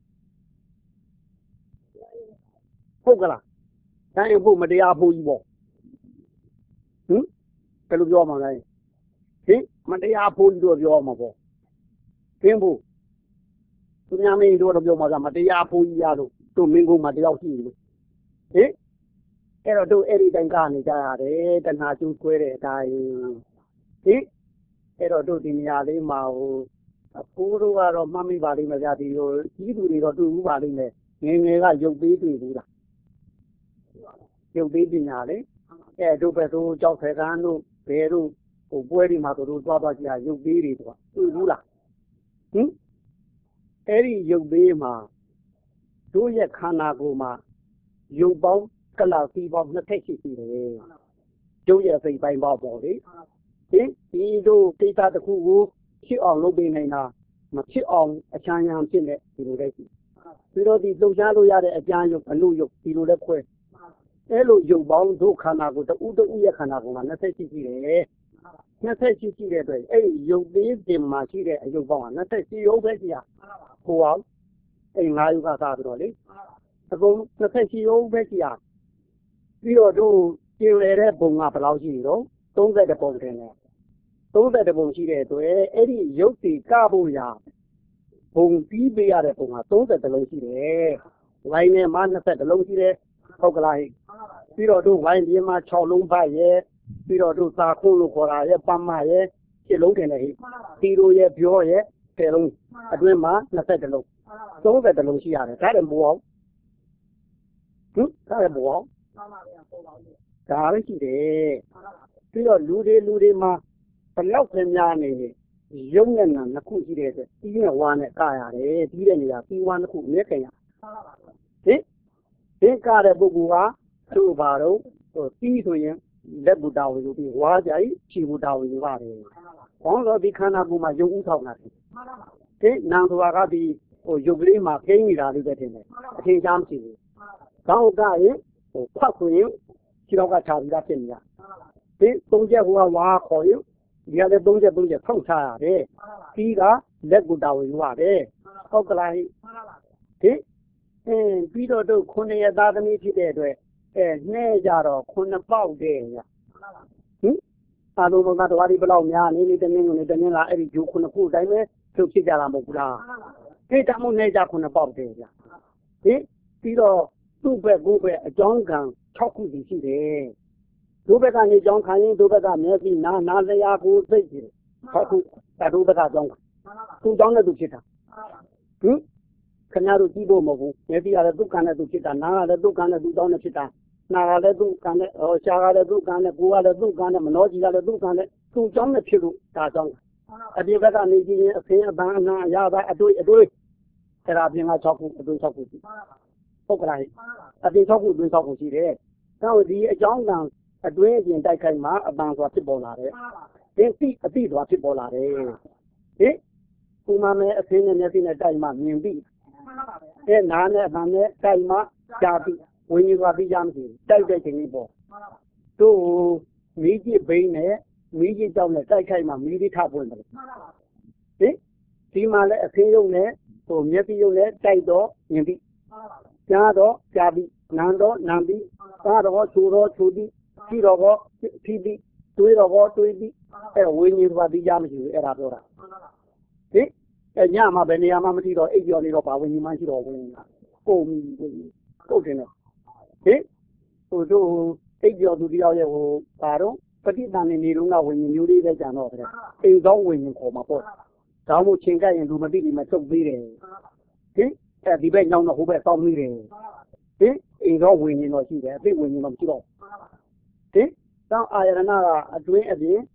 Speaker 1: ဟုတ်ကလားတိုင်းဖို့မတရားဖို့ကြီးပေါ့ဟင်ဘယ်လိုပြောမှာလဲဟင်မတရားဖို့ကြီးတော့ပြောမှာပေါ့ဟင်ဖို့သူများမင်းတို့တော့ပြောမှာကမတရားဖို့ကြီးရလို့သူမင်းကုန်းမှာတယောက်ရှိလို့ဟင်အဲ့တော့တို့အဲ့ဒီတိုင်းကနေကြရတယ်တဏှာကျိုးခွဲတဲ့အတိုင်းဟင်အဲ့တော့တို့ဒီနေရာလေးမှာဟိုအဖိုးတို့ကတော့မှတ်မိပါလိမ့်မယ်ဗျာဒီလိုကြီးသူတွေတော့တွေ့ဘူးပါလိမ့်မယ်ငယ်ငယ်ကရုပ်သေးတွေ့ဘူးလားရုပ်သေးပညာလေအဲတို့ပဲတို့ကြောက်ဖယ်ကန်းတို့ဘယ်တို့ဟိုပွဲဒီမှာတို့သွားသွားကြည့်ရရုပ်သေးတွေတော့တွေ့ဘူးလားဟင်အဲ့ဒီရုပ်သေးမှာတို့ရဲ့ခန္ဓာကိုယ်မှာရုပ်ပေါင်းကလစီပေါင်းနှစ်ထက်ရှိရှိတယ်ကျုပ်ရဲ့စိတ်ပိုင်းပေါပေါ့လေဟင်ဒီတို့ကိစ္စတစ်ခုကိုဖြစ်အောင်လုပ်ပေးနေတာမဖြစ်အောင်အချမ်းရံဖြစ်နေဒီလိုလေးရှိပြီးတော့ဒီလှုပ်ရှားလို့ရတဲ့အကြမ်းရုပ်အလို့ရုပ်ဒီလိုလေးခွဲအဲ့လိုရုပ်ပေါင်းတို့ခန္ဓာကိုယ်တူတူရဲ့ခန္ဓာကိုယ်မှာနှစ်ထက်ရှိရှိတယ်နှစ်ထက်ရှိရှိတဲ့အတွက်အဲ့ရုပ်သေးတင်မှာရှိတဲ့အရုပ်ပေါင်းကနှစ်ထက်ရှိရုပ်ပဲရှိရဟိုအောင်အဲ့ငါးရုပ်ကစားပြီးတော့လေအကုန်နှစ်ထက်ရှိရုပ်ပဲရှိရပြီးတော့တို့ကျင်လေတဲ့ပုံကဘယ်လောက်ရှိတော့သုံးဆယ်ပုံတင်တယ်သုံးဆယ်ပုံရှိတဲ့အတွက်အဲ့ဒီရုပ်တီကဖို့ရဘုံပြီးပေးရတဲ့ပုံကသုံးဆယ်လုံးရှိတယ်ဝိုင်းနဲ့မှနှစ်ဆယ်လုံးရှိတယ်ဟုတ်ကလားပြီးတော့တို့ဝိုင်းပြင်းမှာ၆လုံးဖတ်ရဲ့ပြီးတော့တို့သာခုံးလို့ခေါ်တာရဲ့ပန်းမရဲ့ရှစ်လုံးတင်တယ်ဟိတီတို့ရဲ့ပြောရဲ့ဆယ်လုံးအတွင်းမှာနှစ်ဆယ်လုံးသုံးဆယ်လုံးရှိရတယ်ဒါလည်းမဟုတ်ဟင်ဒါလည်းမဟုတ်ဒါလည်းရှိတယ်ပြီးတော့လူတွေလူတွေမှာဘလောက်ခင်များနေရုပ်နဲ့နာနှစ်ခုရှိတဲ့အတွက်ပြီးနဲ့ဝါနဲ့ကာရတယ်ပြီးတဲ့နေရာပြီးဝါနှစ်ခုအမြဲခင်ရဟင်ဒီကာတဲ့ပုဂ္ဂိုလ်ကသူ့ဘာတော့ဟိုပြီးဆိုရင်လက်ဘူတာဝင်ပြီးဝါကြိုက်ခြေဘူတာဝင်ယူပါတယ်ဘောင်းတော့ဒီခန္ဓာကိုယ်မှာရုပ်ဥထောက်လာတယ်ဒီနံဆိုတာကဒီဟိုရုပ်ကလေးမှာကိန်းနေတာလေးပဲတင်တယ်အထင်ရှားမရှိဘူးကောင်းကရင်ဟိုဖတ်ဆိုရင်ခြေတော့ကခြာပြီးသားဖြစ်နေတာဒီသုံးချက်ဟိုကဝါခေါ်ရင်ဒီကလည်းသုံးချက်သုံးချက်ထောက်ချရတယ်ပြီးကလက်ကူတာဝင်ယူရတယ်ဟုတ်ကလားဟိဒီအင်းပြီးတော့တို့ခုနှစ်ရက်သားသမီးဖြစ်တဲ့အတွက်အဲနှဲကြတော့ခုနှစ်ပေါက်တဲ့ညဟင်အာလုံးလုံးသားတော်ဒီဘလောက်များနေနေတနင်္ဂနွေတနင်္လာအဲ့ဒီဂျိုးခုနှစ်ခုအတိုင်းပဲသူဖြစ်ကြတာမဟုတ်ဘူးလားဒီတမို့နှဲကြခုနှစ်ပေါက်တဲ့ညဟင်ပြီးတော့သူ့ဘက်ကိုယ်ဘက်အကြောင်းကံ၆ခုစီရှိတယ်ဒုဘက်ကနေကြောင်းခံရင်ဒုဘက်ကမျက်စိနာနာလျာကိုသိတယ်၆ခုတဒုဘက်ကကြောင်းသူကြောင်းနဲ့သူဖြစ်တာဟင်ခင်ဗျားတို့ကြည့်ဖို့မဟုတ်ဘူးမျက်စိကလည်းသူ့ကံနဲ့သူဖြစ်တာနားကလည်းသူ့ကံနဲ့သူကြောင်းနဲ့ဖြစ်တာနာကလည်းသူ့ကံနဲ့ဟောရှားကလည်းသူ့ကံနဲ့ကိုယ်ကလည်းသူ့ကံနဲ့မနှောကြီးကလည်းသူ့ကံနဲ့သူ့ကြောင်းနဲ့ဖြစ်လို့ဒါကြောင်းအပြင်ဘက်ကနေကြည့်ရင်အဖင်းအပန်းအနာအရာသာအတွေ့အတွေ့အဲ့ဒါအပြင်က၆ခုအတွေ့၆ခုဟုတ်ကလားအပြင်၆ခုအတွေ့၆ခုရှိတယ်တော့ဒီအကြောင်းကံအတွင်းအပြင်တိုက်ခိုက်မှာအပန်းဆိုတာဖြစ်ပေါ်လာတယ်ဒီသိအသိဆိုတာဖြစ်ပေါ်လာတယ်ဟင်ဒီမှာမဲ့အဖင်းနဲ့မျက်စိနဲ့တိုက်မှမြင်ပြီးအဲနားနဲ့အပန်းနဲ့တိုက်မှကြားပြီးဝိညာဉ်ကပြီးကြမရှိဘူးတိုက်တဲ့ချိန်လေးပေါ့တို့မီးကြီးဘိန်းနဲ့မီးကြီးကြောက်နဲ့တိုက်ခိုက်မှမီးလေးထပွင့်တယ်ဟင်ဒီမှာလည်းအဖင်းရုံနဲ့ဟိုမျက်စိရုံနဲ့တိုက်တော့မြင်ပြီးကြားတော့ကြားပြီးနားတော့နားပြီးသားတော့ချိုးတော့ချိုးပြီးဖြီးတော့ဘောဖြီးပြီးတွေးတော့ဘောတွေးပြီးအဲဝိညာဉ်ကပြီးကြမရှိဘူးအဲ့ဒါပြောတာဟင်အဲညမှာဘယ်နေရာမှမသိတော့အိပ်ကျော်နေတော့ဘာဝိညာဉ်မှရှိတော့ဘူးကိုမီကိုတင်တော့ဟင်ဟိုတို့အိပ်ကျော်သူတယောက်ရဲ့ဟိုဘာတော့ပဋိသန္ဓေနေတော့ကဝိညာဉ်မျိုးလေးပဲကြံတော့တယ်အိမ်သောဝိညာဉ်ခေါ်မှာပေါ့ဒါမှမဟုတ်ချိန်ကြရင်လူမသိနေမှချုပ်သေးတယ်ဟင်အဲဒီဘက်ညောင်းတော့ဟိုဘက်တောင်းနေတယ်ဟင်အိမ်သောဝိညာဉ်တော့ရှိတယ်အသိဝိညာဉ်တော့မရှိတော့ဟင်တောင်းအာရဏကအတွင်းအပြင်ပ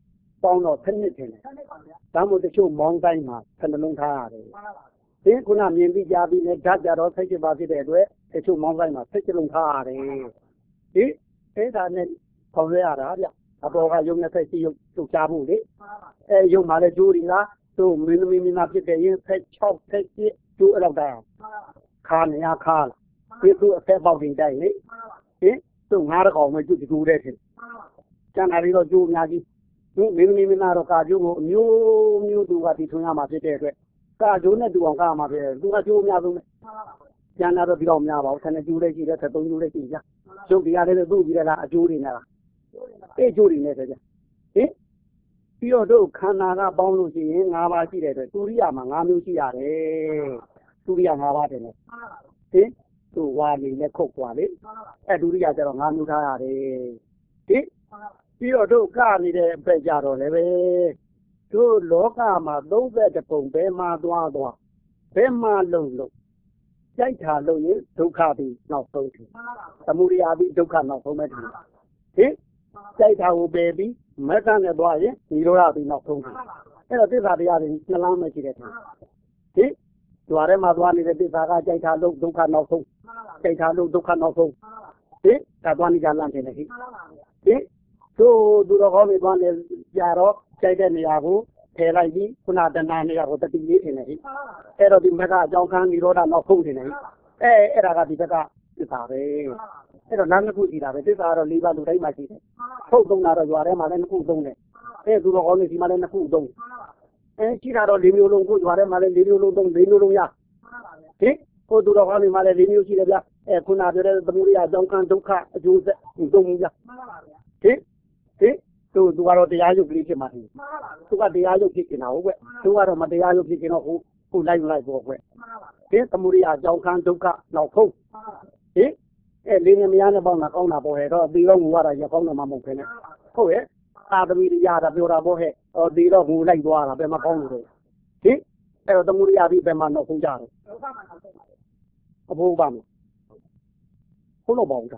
Speaker 1: ပေါင်းတော့ဆယ်နှစ်ထင်တယ်ဒါမှမဟုတ်တချို့မောင်းတိုင်းမှာဆယ်နှလုံးထားရတယ်ဒီခုနမြင်ပြီးကြားပြီးနဲ့ဓာတ်ကြတော့ဆယ်七ပါဖြစ်တဲ့အတွက်တချို့မောင်းတိုင်းမှာဆယ်七လုံးထားရတယ်ဒီအဲ့ဒါနဲ့ဆောင်ရွက်ရတာဗျအပေါ်ကယုံနဲ့ဆက်ရှိယုံလှုပ်ရှားမှုလေအဲယုံမှာလည်းကျိုးတွေကသူ့မင်းသမီးမင်းသားဖြစ်တဲ့ရင်ဆယ်၆ဆယ်七ကျိုးအဲ့လောက်တိုင်းခါနေရခါဒီသူ့အဆက်ပေါက်တွေတိုင်းလေဟင်သူ့ငါးတကောင်ပဲကျိုးကျိုးတဲ့ထင်ကျန်တာတွေတော့ကျိုးအများကြီးဒီမင်းသမီးမင်းသားတော့ကာကျိုးကိုအမျိုးမျိုးသူကတည်ထွင်ရမှာဖြစ်တဲ့အတွက်ကာကျိုးနဲ့တူအောင်ကာမှာဖြစ်တယ်သူကကျိုးအများဆုံးပဲကျန်တာတော့ဒီတော့များပါဘူးဆယ်နှစ်ကျိုးလေးရှိတယ်ဆယ်သုံးကျိုးလေးရှိကြကျုပ်တရားလေးသူ့ပြီးလားအကျိုးတွေနဲ့လားအေးကျိုးတွေနဲ့ဆိုကြဟင်ပြီးတော့တို့ခန္ဓာကပေါင်းလို့ရှိရင်၅ပါးရှိတဲ့အတွက်သူရိယမှာ၅မျိုးရှိရတယ်သူရိယ၅ပါးတယ်နဲ့ဟင်သူဝါနေနဲ့ခုတ်သွားလေအဲဒုရိယကျတော့၅မျိုးထားရတယ်ဟင်ပြီးတော့တို့ကနေတဲ့ဘက်ကြတော့လည်းပဲတို့လောကမှာသုံးဘက်တပုံဘယ်မှာသွားသွားဘယ်မှာလုံလုံကြိုက်တာလုံရင်ဒုက္ခပြီးနောက်ဆုံးတယ်သမုဒိယပြီးဒုက္ခနောက်ဆုံးပဲတယ်ဟင်ကြိုက်တာကိုပယ်ပြီးမက္ခနဲ့သွားရင်ဒီလိုရပြီးနောက်ဆုံးတယ်အဲ့တော့သစ္စာတရားတွေနှလားမရှိတဲ့တယ်ဟင်ကြွားထဲမှာသွားနေတဲ့သစ္စာကကြိုက်တာလုံဒုက္ခနောက်ဆုံးကြိုက်တာလုံဒုက္ခနောက်ဆုံးဟင်ဒါသွားနေကြလန့်တယ်ဟင်ဟင်တို့သူတော်ကောင်းတွေသွားနေကြတော့ကြိုက်တဲ့နေရာကိုထည့်လိုက်ပြီးခုနတဏှာနေရာကိုတတိလေးထင်တယ်ဟိအဲ့တော့ဒီဘက်ကအကြောင်းခံនិရောဓနောက်ဆုံးထင်တယ်ဟိအဲအဲ့ဒါကဒီဘက်ကသစ္စာပဲအဲ့တော့နာနှစ်ခုရှိတာပဲသစ္စာကတော့၄ပါးလူတိုင်းမှာရှိတယ်ထုတ်သုံးတာတော့ရွာထဲမှာလည်းနှစ်ခုသုံးတယ်အဲသူတော်ကောင်းတွေဒီမှာလည်းနှစ်ခုသုံးအဲရှိတာတော့၄မျိုးလုံးကိုရွာထဲမှာလည်း၄မျိုးလုံးသုံး၄မျိုးလုံးရဟိကိုသူတော်ကောင်းတွေမှာလည်း၄မျိုးရှိတယ်ဗျအဲခုနပြောတဲ့သမုဒိယအကြောင်းခံဒုက္ခအကျိုးဆက်သုံးမျိုးဗျဟိဟိသူသူကတော့တရားရုပ်ကလေးဖြစ်မှာဟိသူကတရားရုပ်ဖြစ်နေတာဟုတ်ကွသူကတော့မတရားရုပ်ဖြစ်နေတော့ဟိုခုလိုက်လိုက်ပေါ့ကွဟိသမုဒိယအကြောင်းခံဒုက္ခနောက်ဆုံးဟိအဲလေးနေမရနဲ့ပေါင်းတာကောင်းတာပေါ့ဟဲ့တော့ဒီတော့ငူရတာရကောင်းတယ်မှမဟုတ်ခဲနဲ့ဟုတ်ရဲ့အာသမီရတာပြောတာပေါ့ဟဲ့ဟောဒီတော့ငူလိုက်သွားတာဘယ်မှာကောင်းလို့လဲဟိအဲ့တော့သမုဒိယပြီးဘယ်မှာနောက်ဆုံးကြတယ်အဖို့ပါမဟုတ်တော့ပါဘူးဟင်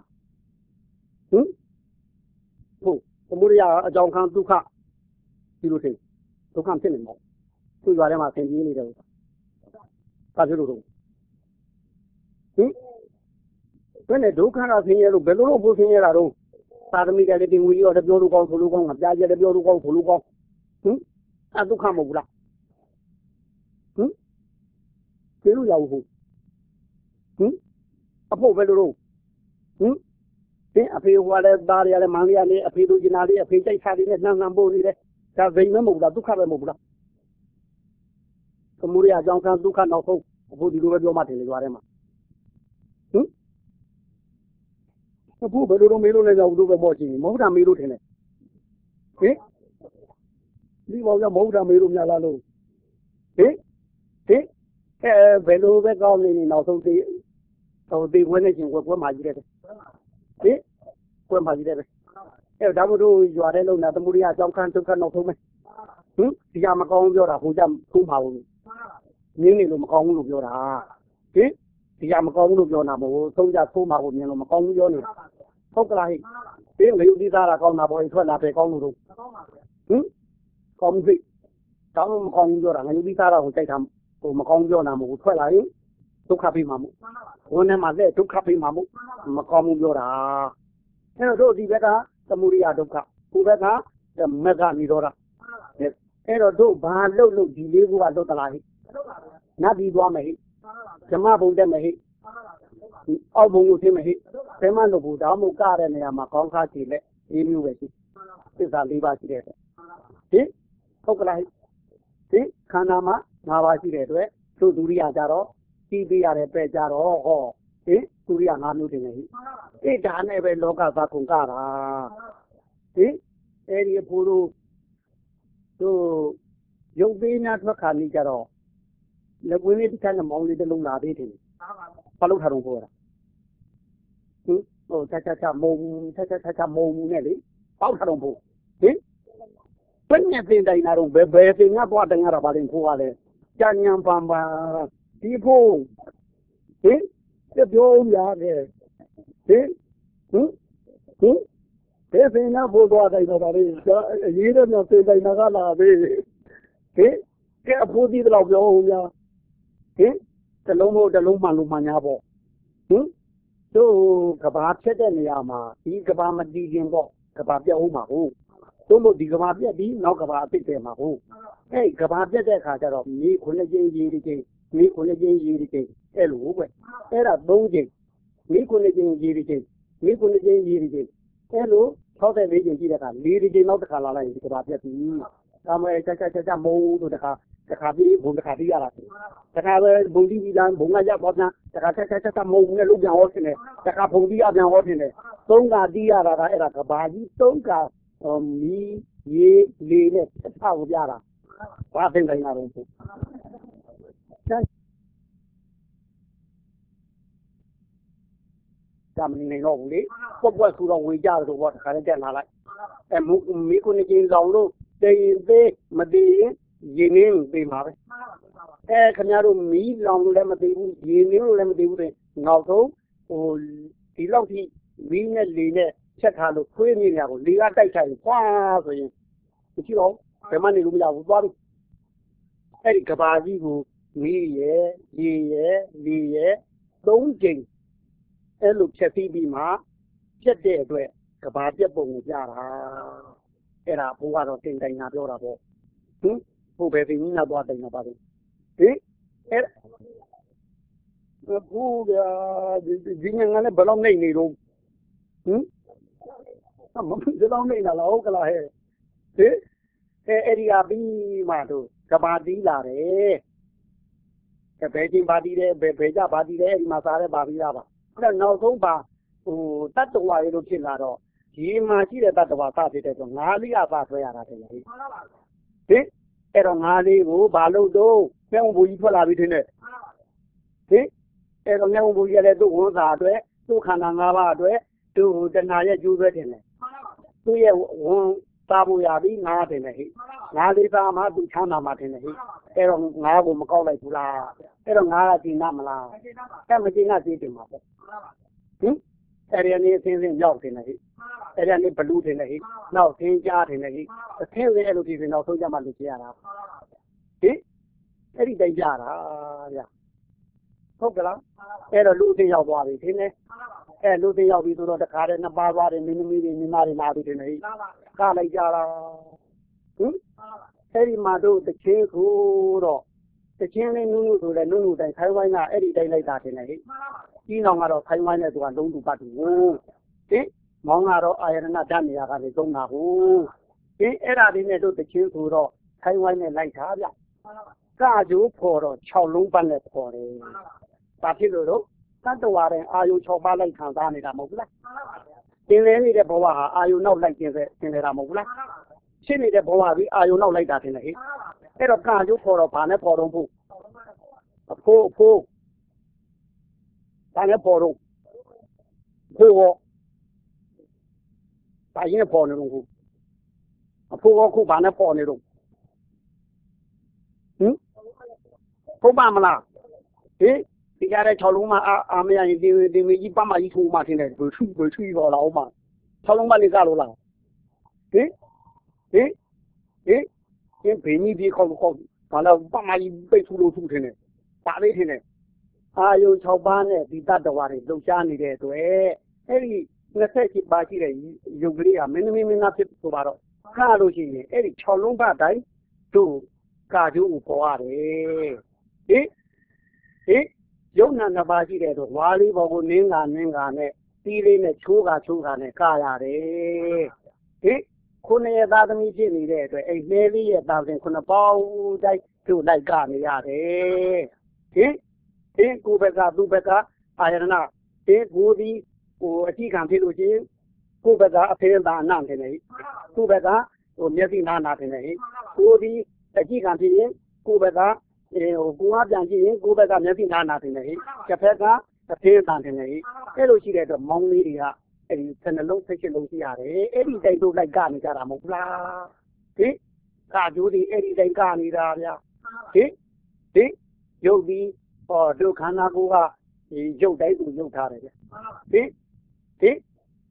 Speaker 1: ဟုတ်သမုဒိယအကြောင်းခံဒုက္ခဒီလိုထင်ဒုက္ခဖြစ်နေမှာသူ့ရွာထဲမှာသင်ပြေးနေတယ်ဘာဖြစ်လို့တော့ဟင်ဘယ်နဲ့ဒုက္ခကဆင်းရဲလို့ဘယ်လိုလုပ်ဖို့ဆင်းရဲတာတော့သာသမီကလည်းတင်ဝီရောပြောလို့ကောင်းဆိုလို့ကောင်းငါကြားကြလည်းပြောလို့ကောင်းဆိုလို့ကောင်းဟင်အဲဒုက္ခမဟုတ်ဘူးလားဟင်ပြေလို့ရဘူးဟုတ်ဟင်အဖို့ဘယ်လိုလုပ်ဟင်ဒီအဖေဟိုလည်းသားရလည်းမန်းရလည်းအဖေတို့ကျင်နာလေးအဖေကြိုက်စားလေးနဲ့နှမ်းနှမ်းပို့နေတယ်ဒါဘိမမဟုတ်လားဒုက္ခပဲမဟုတ်လားသမုဒိယအကြောင်းခံဒုက္ခနောက်ဆုံးအဖို့ဒီလိုပဲပြောမှတယ်လေကြွားထဲမှာဟင်အဖို့ဘယ်လိုတော့မေးလို့လည်းမဟုတ်ဘူးပဲပေါ့ချင်းမဟုတ်တာမေးလို့ထင်တယ်ဟင်ဒီဘောကမဟုတ်တာမေးလို့များလားလို့ဟင်ဟင်အဲဘယ်လိုပဲကောင်းနေနေနောက်ဆုံးသေးဟိုသေးဝင်နေချင်းကွယ်ကွယ်မှကြီးတယ်ဟင်ကွယ်မှကြီးတယ်အဲဒါမှတို့ရွာထဲလုံးနာသမုဒိယအကြောင်းခံဒုက္ခနောက်ဆုံးပဲဟင်ဒီကမကောင်းပြောတာဟိုကြသုံးပါဘူးမြင်းနေလို့မကောင်းဘူးလို့ပြောတာဟင်ဒီကမကောင်းဘူးလို့ပြောတာမဟုတ်သုံးကြသုံးပါဘူးမြင်လို့မကောင်းဘူးပြောနေတာဟုတ်ကလားဟိဒီငရုတ်ဒီသားတာကောင်းတာပေါ်ရင်ထွက်လာပဲကောင်းလို့တော့ဟင်ကောင်းပြီတောင်းမကောင်းဘူးပြောတာငရုတ်ဒီသားတာကိုကြိုက်တာဟိုမကောင်းပြောတာမဟုတ်ထွက်လာရင်ဒုက္ခပေးမှာမို့ဝန်ထဲမှာလက်ဒုက္ခပေးမှာမို့မကောင်းဘူးပြောတာအဲ့တော့တို့ဒီဘက်ကသမုဒိယဒုက္ခဒီဘက်ကမက္ခនិရောဓအဲ့တော့တို့ဘာလို့လို့ဒီလေးခုကလွတ်တလားဟိနတ်ပြီးသွားမယ်ဟိဓမ္မဘုံတက်မယ်ဟိအောက်ဘုံကိုသိမယ်ဟိဘယ်မှလို့ဘူးဒါမှမဟုတ်ကတဲ့နေရာမှာကောင်းကားကြည့်လက်၄မျိုးပဲရှိသစ္စာ၄ပါးရှိတဲ့ဟိဟုတ်ကလားဟိဒီခန္ဓာမှာ၅ပါးရှိတဲ့အတွက်တို့ဒုရိယကြတော့ပြီးပြရတယ်ပဲကြတော့ဟောဟိဒုရိယ၅မျိုးတင်နေဟိအေးဒါနဲ့ပဲလောကသာကုန်ကြတာဟိအဲ့ဒီအဖိုးတို့တို့ရုပ်သေးများထွက်ခါနေကြတော့လက်ဝင်းလေးတစ်ခါနဲ့မောင်းလေးတစ်လုံးလာသေးတယ်ဘာလို့ထားတော့ပေါ်တာဟင်ဟိုချက်ချက်ချက်မုံချက်ချက်ချက်ချက်မုံနဲ့လေပေါက်ထားတော့ပေါ်ဟင်ဘယ်နဲ့တင်တိုင်းလာတော့ဘယ်ဘယ်တင်ငါတော့တင်ရတာပါရင်ဖိုးကလည်းကြံညံပန်ပါဒီဖိုးဟင်ပြောရတယ်ဟင်ဟင်ဟင်ဘယ်ပ thing now, both are like a year of things like Nagala. Eh? Get a body of your own. Eh? The Lomo, the Loma Lumanyabo. Hm? So, Kabab said, Yama, he Kabama Digian, Kababia Oma. Tomo di Gababia di, no Gababi de Mahu. Hey, Gababia de Kata of me, Kunajan Yirike, me Kunajan Yirike, Eluwe. Era Bonjik, me Kunajan Yirike, me Kunajan Yirike. Elu, how they made in Gita, Lirike, not the Kalala in Gababia to you. Somewhere Chacha Mo to the car, the Kabi, Bundakabia. The Kava, Bundian, Bungaja Botna, the Chacha Mo, Lugan Hortine, the Kapudia and Hortine. Tonga Dia era Kabaji, Tonga. Me, ye, Lene, how Yara. What thing I know. Coming only, what was who we jar to what kind of general. And Mikunikin Zolo, they, they, Madi, Yenin, they marry. Eh, Canaro, me, long lemon, Yenin, lemon, Nato, or Tiloti, Lene, Lene. Check how the queen level, the other time, far for you. If you know, the money will be out of body. Eric Kabaji, who, me, ye, ye, ye, don't jing. And look, Chetty be ma, Chet there, where Kabaja Bongara. Era, who are not in the adorable. Hm? Who have been about the Eh? Who the Jingan belong in room. Hm? The long name of Okala here. Eh? Area B. Mado, Kabadi Lare. A begging body there, Beja body there, Masara Babiaba. No, so far. Oh, that's why you look in that all. He might see that about that. Nali about where I think. Eh? Eronali, oh, Balo, do. Then we put out in it. Eh? Eron will get it to one that way, to Kananga, to the Naya Juve in it. Two year one Tabu Yabi, not in a heat. Nadi Sama, Buchana Martin, Eron Nabu Macaulay Pula, Eron Nadi Namala, Kamatina did him up. Hm? Ariane things in York in a heat. Ariane Balut in a heat. Now, King Yard in a heat. The King Elotis in Autojama Luciana. Eh? Every day Yara, yeah. Hokala, Era losing your body, in it. And losing your video of the car and the bar and mini in Marina in a Kala Yara. Hm? Eddie Madu, the king who the king knew to the Nunu and Taiwan every day like that in a heat. You know, out of Taiwan as one don't do but woo. Eh? Mongaro, I am not done yet, I don't know who. Eh? Era didn't do the king who Taiwan and like Tabia. Kaju Poro, Chalumban for a particular. That's the water, are you Choba like Kanzani Ramobla? In any the Boa, are you not like in the Ramobla? Sini the Boa, are you not like that in the heat? Head of Kaju for a Panaporo. A poor, poor Panaporo. Poor Panaporo. A poor Kubanaporo. Hm? Probamala. Eh? The other Chaluma, I mean, the Mijipama is who Martinez, will shoot, will shoot all Alma. Chaluma is Alola. Eh? Eh? Eh? In Penny vehicle, Palama, Betulo Tutin, Palitin. Are you Chabane, the Dadawari, Luciani there to eh? Any necessity by you agree a minimum nothing to borrow. Kalushi, any Chalumba die to Kaju Poare. Eh? Eh? Yona Nabaji, the Wali Boguninga Ningane, feeling a chuga chugane, Kaya. Eh? Kune Badami Jimmy there, a nearly a thousand Kunabao, to like Gania. Eh? Eh? Kubeka, Dubeka, I don't know. Eh? Woody, or a tea country, Kubeka appeared by Nantin. Kubeka, or Nessie Nanatin. Woody, a tea country, Kubeka. Guajanji, go back and nothing in the heat. Capeta, a pair in the heat. Eloci the Mong media, and send a low section of the every day do like Gani Garamopla. Eh? Kaju the every day Gani Daria. Eh? Eh? You'll be or do Kanagua, Joe Day to Joe Tare. Eh? Eh?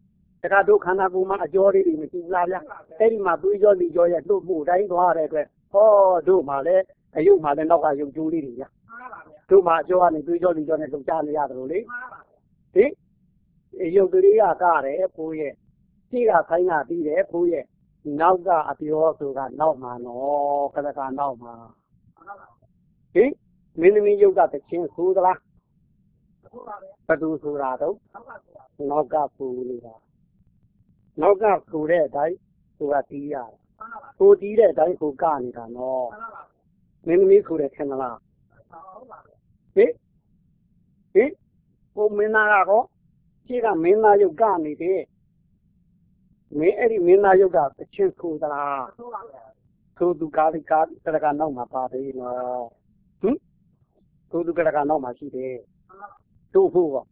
Speaker 1: တခါတို့ခန္ဓာကိုယ်မှာအကျော်လေးတွေမရှိဘူးလားဗျအဲ့ဒီမှာသွေးကြောစီကြောရဲ့တို့မှုတိုင်းသွားတဲ့အတွက်ဟောတို့မှလည်းအယုတ်မှလည်းနောက်ကယုတ်ကျိုးလေးတွေဗျတို့မှအကျော်ကနေသွေးကြောစီကြောနဲ့လုံချနေရတယ်လို့လေဟင်ယုတ်ကလေးကကားတယ်ဖိုးရဲ့ရှိကခိုင်းတာပြီးတယ်ဖိုးရဲ့နောက်ကအပြောဆိုတာနောက်မှာနော်ကလကနောက်မှာဟင်မင်းသမီးယုတ်ကတချင်းဆိုသလားဘယ်သူဆိုတာတော့နောက်ကပူနေတာနောက်ကပူတဲ့အတိုင်းသူကတီးရတယ်ကိုတီးတဲ့အတိုင်းကိုကနေတာနော်မင်းသမီးဆိုတယ်ခင်ဗျလားဟင်ဟင်ကိုမင်းသားကတော့ရှိကမင်းသားယုတ်ကနေတယ်မင်းအဲ့ဒီမင်းသားယုတ်ကတချင်းဆိုသလားသူသူကားလေးကားတရကနောက်မှာပါသေးနော်ဟင်သူသူကတရကနောက်မှာရှိတယ်တို့ဖို့က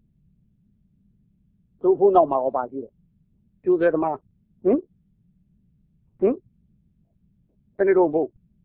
Speaker 1: တို့ဖို့နောက်မှာဟောပါရှိတယ်ကျိုးသေးသမားဟင်ဟင်ဘယ်လိုတော့ဘု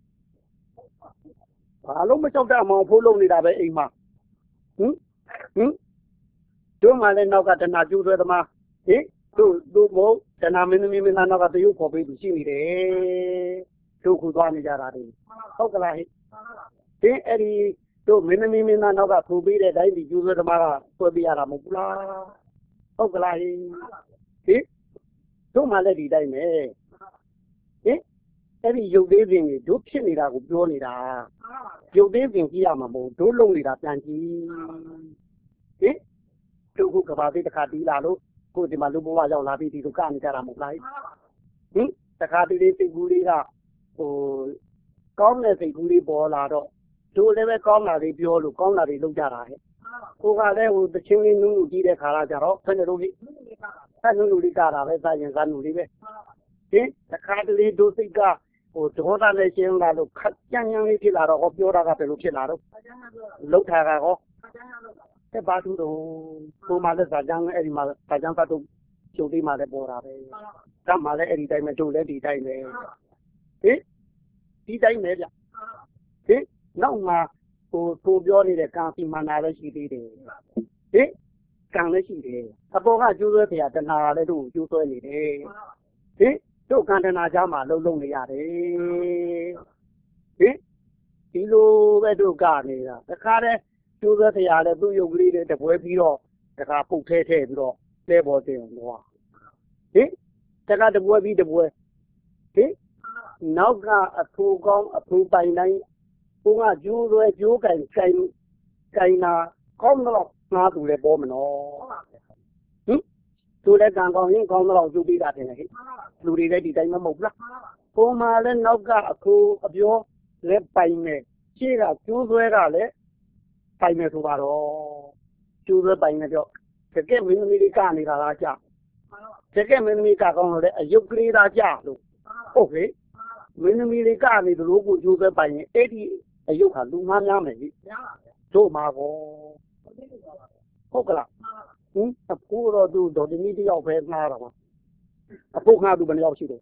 Speaker 1: ဘာလို့မကြောက်တတ်မောင်ဖိုးလုံးနေတာပဲအိမ်မှာဟင်ဟင်တို့မှလည်းနောက်ကတဏှာကျိုးသေးသမားဟင်တို့တို့မို့တဏှာမင်းသမီးမင်းသားနောက်ကတရုပ်ပေါ်ပေးသူရှိနေတယ်တို့ခုသွားနေကြတာတွေဟုတ်ကလားဟင်ဟင်အဲ့ဒီတို့မင်းသမီးမင်းသားနောက်ကဖူပေးတဲ့တိုင်းဒီကျိုးသေးသမားကဆွဲပေးရတာမဟုတ်ဘူးလားဟုတ်ကလားဟင်ဟင်တို့မှလည်းဒီတိုင်းပဲဟင်အဲ့ဒီရုပ်သေးစဉ်တွေတို့ဖြစ်နေတာကိုပြောနေတာရုပ်သေးစဉ်ကြည့်ရမှာမဟုတ်တို့လုံနေတာပြန်ကြည့်ဟင်တို့ခုကဘာသေးတစ်ခါတီးလာလို့ကိုဒီမှာလူဘဝရောက်လာပြီးဒီလိုကနေကြတာမဟုတ်လားဟင်တစ်ခါတီးလေးစိတ်ကူးလေးကဟိုကောင်းတဲ့စိတ်ကူးလေးပေါ်လာတော့တို့လည်းပဲကောင်းတာလေးပြောလို့ကောင်းတာလေးလုပ်ကြတာဟဲ့ကိုကလည်းဟိုတချင်းလေးနုနုကြည့်တဲ့ခါလာကြတော့ဖက်နေလို့ကြီးအဲ့နုနုလေးကတာပဲစာရင်စာနုလေးပဲဟင်တစ်ခါတလေတို့စိတ်ကဟိုဒေါသနဲ့ရှင်းလာလို့ခက်ကြမ်းကြမ်းလေးဖြစ်လာတော့ဟောပြောတာကဘယ်လိုဖြစ်လာတော့လောက်ထားတာဟောတဲ့ဘာသူတော့ကိုမှလည်းစာကြမ်းအဲ့ဒီမှာစာကြမ်းဖတ်တော့ကျုပ်လေးမှလည်းပေါ်တာပဲကမှလည်းအဲ့ဒီတိုင်းပဲတို့လည်းဒီတိုင်းပဲဟင်ဒီတိုင်းပဲဗျဟင်နောက်မှဟိုကိုပြောနေတဲ့ကံစီမန္တာလည်းရှိသေးတယ်ဟင်ကံလည်းရှိတယ်အပေါ်ကကျိုးဆွဲဖရာတဏှာလည်းတို့ကျိုးဆွဲနေတယ်ဟင်တို့ကံတဏှာကြားမှာလုံးလုံးနေရတယ်ဟင်ဒီလိုပဲတို့ကနေတာတခါတည်းကျိုးဆွဲဖရာလည်းသူ့ရုပ်ကလေးတွေတပွဲပြီးတော့တခါပုတ်ထဲထဲပြီးတော့လဲပေါ်တင်တော့ဟင်တခါတပွဲပြီးတပွဲဟင်နောက်ကအထူကောင်းအထူပိုင်တိုင်းကိုကကျိုးဆွဲကျိုးကင်ကင်ကင်နာကောင်းတော့ငါသူလည်းပေါ်မနော်ဟင်သူလည်းကံကောင်းရင်ကောင်းတော့ကျိုးပေးတာတင်လေဟဲ့လူတွေလည်းဒီတိုင်းမမဟုတ်လားကိုမှလည်းနောက်ကအထူအပြောလည်းပိုင်မယ်ရှေ့ကကျိုးဆွဲကလည်းပိုင်မယ်ဆိုပါတော့ကျိုးဆွဲပိုင်မယ်ပြောတကယ်မင်းသမီးလေးကနေတာလားကြာတကယ်မင်းသမီးကကောင်းလို့လည်းအယုတ်ကလေးသားကြာလို့ဟုတ်ကဲ့မင်းသမီးလေးကနေတို့ကိုကျိုးဆွဲပိုင်ရင်အဲ့ဒီအယုတ်ဟာလူငါးများမယ်ဟိတို့မှာကောဟုတ်ကလားဟင်အဖိုးတော်သူတော်ဒီနေ့တယောက်ပဲငှားတော့အဖိုးငှားသူဘယ်နှယောက်ရှိတယ်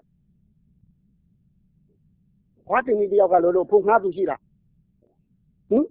Speaker 1: ဘာတင်ဒီတယောက်ကလို့လို့ဖိုးငှားသူရှိလားဟင်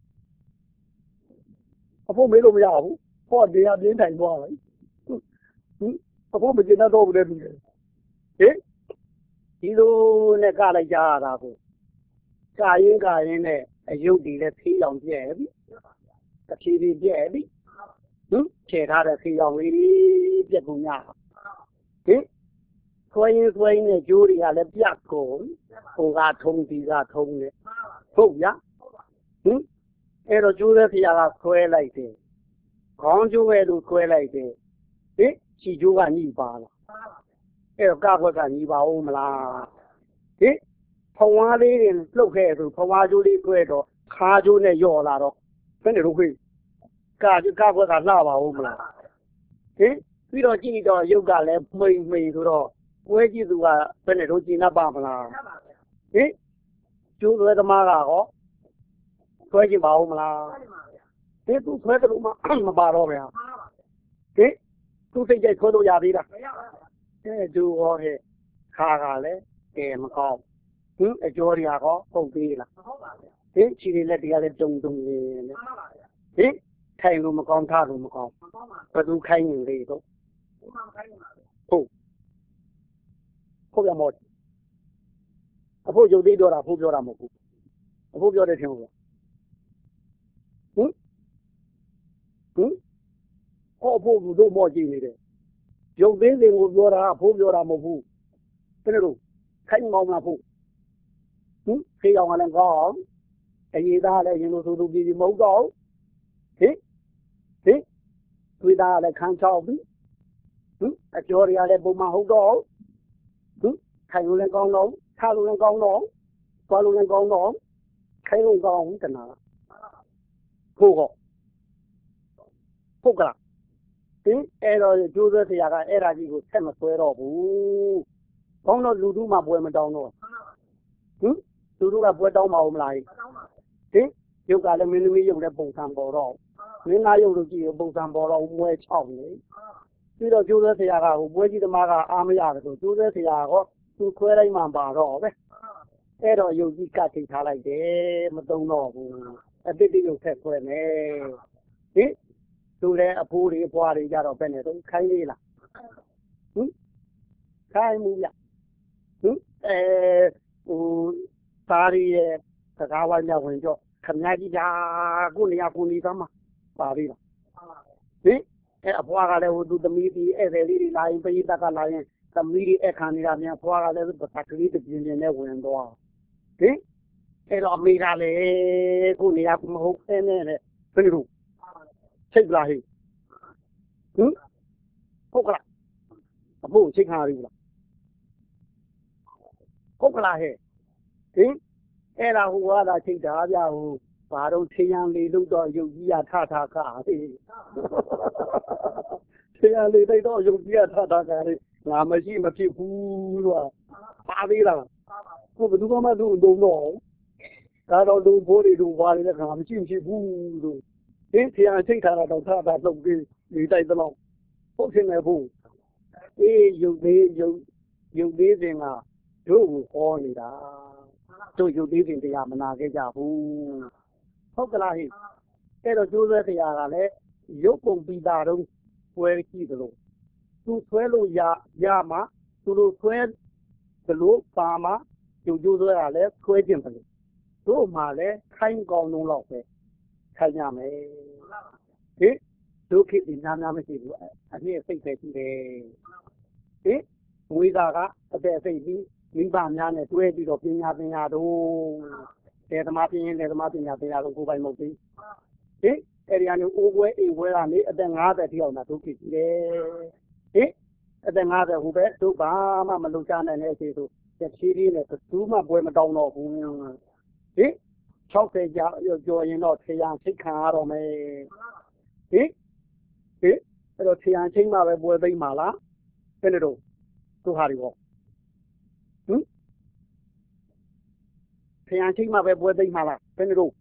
Speaker 1: အဖိုးမေးလို့မရဘူးဟောဒီဟာပြင်းထိုင်သွားတယ်ဟင်အဖိုးမကျင်တော့ဘူးလေသူဟင်ဒီလိုနဲ့ကလိုက်ကြရတာကိုကာရင်ကာရင်နဲ့အယုတ်ဒီလည်းဖေးအောင်ပြဲပြီတဖြည်းဖြည်းပြဲပြီဟင်ခြေထားတဲ့ဖေးအောင်လေးပြက်ကုန်ရဟင်ဆွဲရင်ဆွဲရင်နဲ့ကျိုးတွေကလည်းပြတ်ကုန်ဟိုကထုံဒီကထုံလေဟုတ်ရဟင်အဲ့တော့ကျိုးတဲ့ဖေးကဆွဲလိုက်တယ်ခေါင်းကျိုးရဲ့လို့ဆွဲလိုက်တယ်ဟင်ခြေကျိုးကညှိပါလားအဲ့တော့ကားဘက်ကညီပါဦးမလားဟင်ဖဝါးလေးတွေလှုပ်ခဲ့ဆိုဖဝါးကျိုးလေးတွေ့တော့ခါကျိုးနဲ့ယော့လာတော့ဘယ်နဲ့လို့ခွေးကာကားဘက်ကလှပါဦးမလားဟင်ပြီးတော့ကြည့်တော့ရုပ်ကလည်းမှိန်မှိန်ဆိုတော့ပွဲကြည့်သူကဘယ်နဲ့လို့ကြည်နပ်ပါမလားဟင်ကျိုးသွဲသမားကဟောဆွဲကြည့်ပါဦးမလားဒီသူဆွဲတယ်လို့မပါတော့ဗျာဟင်သူစိတ်ကြိုက်ဆွဲလို့ရသေးလားအဲသူဟောဟဲ့ခါကလည်းကဲမကောင်းဟင်အကျော်တွေကဟောပုတ်သေးလားဟင်ခြေတွေလက်တွေကလည်းတုံတုံနေလေဟင်ထိုင်လို့မကောင်းထားလို့မကောင်းဘယ်သူခိုင်းနေလေတော့ဟုတ်ရမော့အဖို့ရုပ်သေးပြောတာဖို့ပြောတာမဟုတ်ဘူးအဖို့ပြောတယ်ထင်ဘူးဟင်ဟင်ဟောဖို့တို့မော့ကြည့်နေတယ်ရုပ်သေးတွေကိုပြောတာအဖို့ပြောတာမဟုတ်ဘူးဘယ်လိုခိုင်းမောင်းလားဖို့ဟင်ခေးအောင်ကလည်းကောင်းအရေးသားလည်းရင်လိုဆိုသူပြည်မဟုတ်တော့ဟင်ဟင်တွေ့တာလည်းခံချောက်ပြီဟင်အကျော်တွေကလည်းပုံမှန်ဟုတ်တော့ဟင်ခိုင်လို့လည်းကောင်းတော့ထားလို့လည်းကောင်းတော့သွားလို့လည်းကောင်းတော့ခိုင်လို့ကောင်းတနာဟုတ်ကောဟုတ်ကလားဟင်အဲ့တော့ကျိုးသက်ဆရာကအဲ့ဒါကြီးကိုဆက်မဆွဲတော့ဘူးကောင်းတော့လူတို့မှပွဲမတောင်းတော့ဟင်လူတို့ကပွဲတောင်းမအောင်မလားဟင်ရုပ်ကလည်းမင်းသမီးရုပ်လည်းပုံစံပေါ်တော့မင်းသားရုပ်လို့ကြည့်ရပုံစံပေါ်တော့မွဲချောက်နေပြီးတော့ကျိုးသက်ဆရာကဟိုပွဲကြီးသမားကအားမရတယ်ဆိုကျိုးသက်ဆရာကသူခွဲလိုက်မှပါတော့ပဲအဲ့တော့ရုပ်ကြီးကတ်ထိထားလိုက်တယ်မသုံးတော့ဘူးအတိတ်ရုပ်ထက်ခွဲနေဟင်သူလည်းအဖိုးတွေအဖွားတွေကြတော့ပဲနေတော့ခိုင်းလေးလားဟင်ခိုင်းမှုရဟင်အဲဟိုသားရီရဲ့စကားဝိုင်းမြဝင်ကြော့ခမကြီးကြာကိုနေရကိုနေသားမှာပါပြီလားဟင်အဲအဖွားကလည်းဟိုသူသမီးဒီဧည့်သည်လေးတွေလာရင်ပိသက်ကလာရင်သမီးတွေအခါနေတာမြန်ဖွားကလည်းပကတိတပြင်းပြင်းနဲ့ဝင်သွားဟင်အဲ့တော့အမေကလည်းကိုနေရမဟုတ်အဲနဲ့လေဘယ်လိုချိတ်လာဟိဟင်ဟုတ်ကလားအဖို့ချိတ်ခါရီလားဟုတ်ကလားဟဲ့ဟင်အဲ့ဒါဟိုကသာချိတ်တာဗျာဟိုဘာတော့ထေရန်လေးလို့တော့ယုတ်ကြီးရထထကဟေးထေရန်လေးတိတ်တော့ယုတ်ကြီးရထထကလေငါမရှိမဖြစ်ဘူးလို့ပါသေးလားကိုဘယ်သူမှမသူ့အုံတော့ဒါတော့လူဘိုးတွေလူဘာတွေလည်းငါမရှိမဖြစ်ဘူးလို့ဟင်းထေရန်ချိတ်ထားတာတော့ထထလှုပ်ပြီးနေတိုက်တော့ဟုတ်ရှင်နေဘူးအေးယုတ်သေးယုတ်ယုတ်သေးစင်ကတို့ကိုဟောနေတာတို့ယုတ်သေးစင်တရားမနာခဲ့ကြဘူးဟုတ်ကလားဟိအဲ့တော့ကျိုးဆွဲဆရာကလည်းရုပ်ပုံပြီးတာတော့ပွဲကြည့်သလိုသူဆွဲလို့ရရမှသူတို့ဆွဲသလိုပါမှကျိုးကျိုးဆွဲကလည်းဆွဲခြင်းပဲတို့မှလည်းခိုင်းကောင်းလုံးတော့ပဲခိုင်းရမယ်ဟိဒုက္ခဒီများများမရှိဘူးအနည်းစိတ်ပဲရှိတယ်ဟိဝိသာကအတဲ့စိတ်ပြီးမိဘများနဲ့တွဲပြီးတော့ပညာပညာတို့တေသမားပြင်းရင်တေသမားပညာပညာတို့ကိုယ်ပိုင်မဟုတ်သေးဟိအဲ့ဒီကနေအိုးပွဲအိမ်ပွဲကနေအသက်၅၀တိအောင်တာဒုက္ခရှိတယ်ဟိအသက်၅၀ဟိုပဲတို့ဘာမှမလုပ်ကြနိုင်တဲ့အချိန်ဆိုတစ်ချီးလေးနဲ့ဘူးမှပွဲမတောင်းတော့ဘူးဟိ၆၀ကြာကြော်ရင်တော့ထေရန်စိတ်ခံရတော့မယ်ဟိဟိအဲ့တော့ထေရန်ချိန်မှပဲပွဲသိမ့်ပါလားဘယ်လိုတော့သူဟာတွေပေါ့ဟင်ထေရန်ချိန်မှပဲပွဲသိမ့်ပါလားဘယ်လိုတော့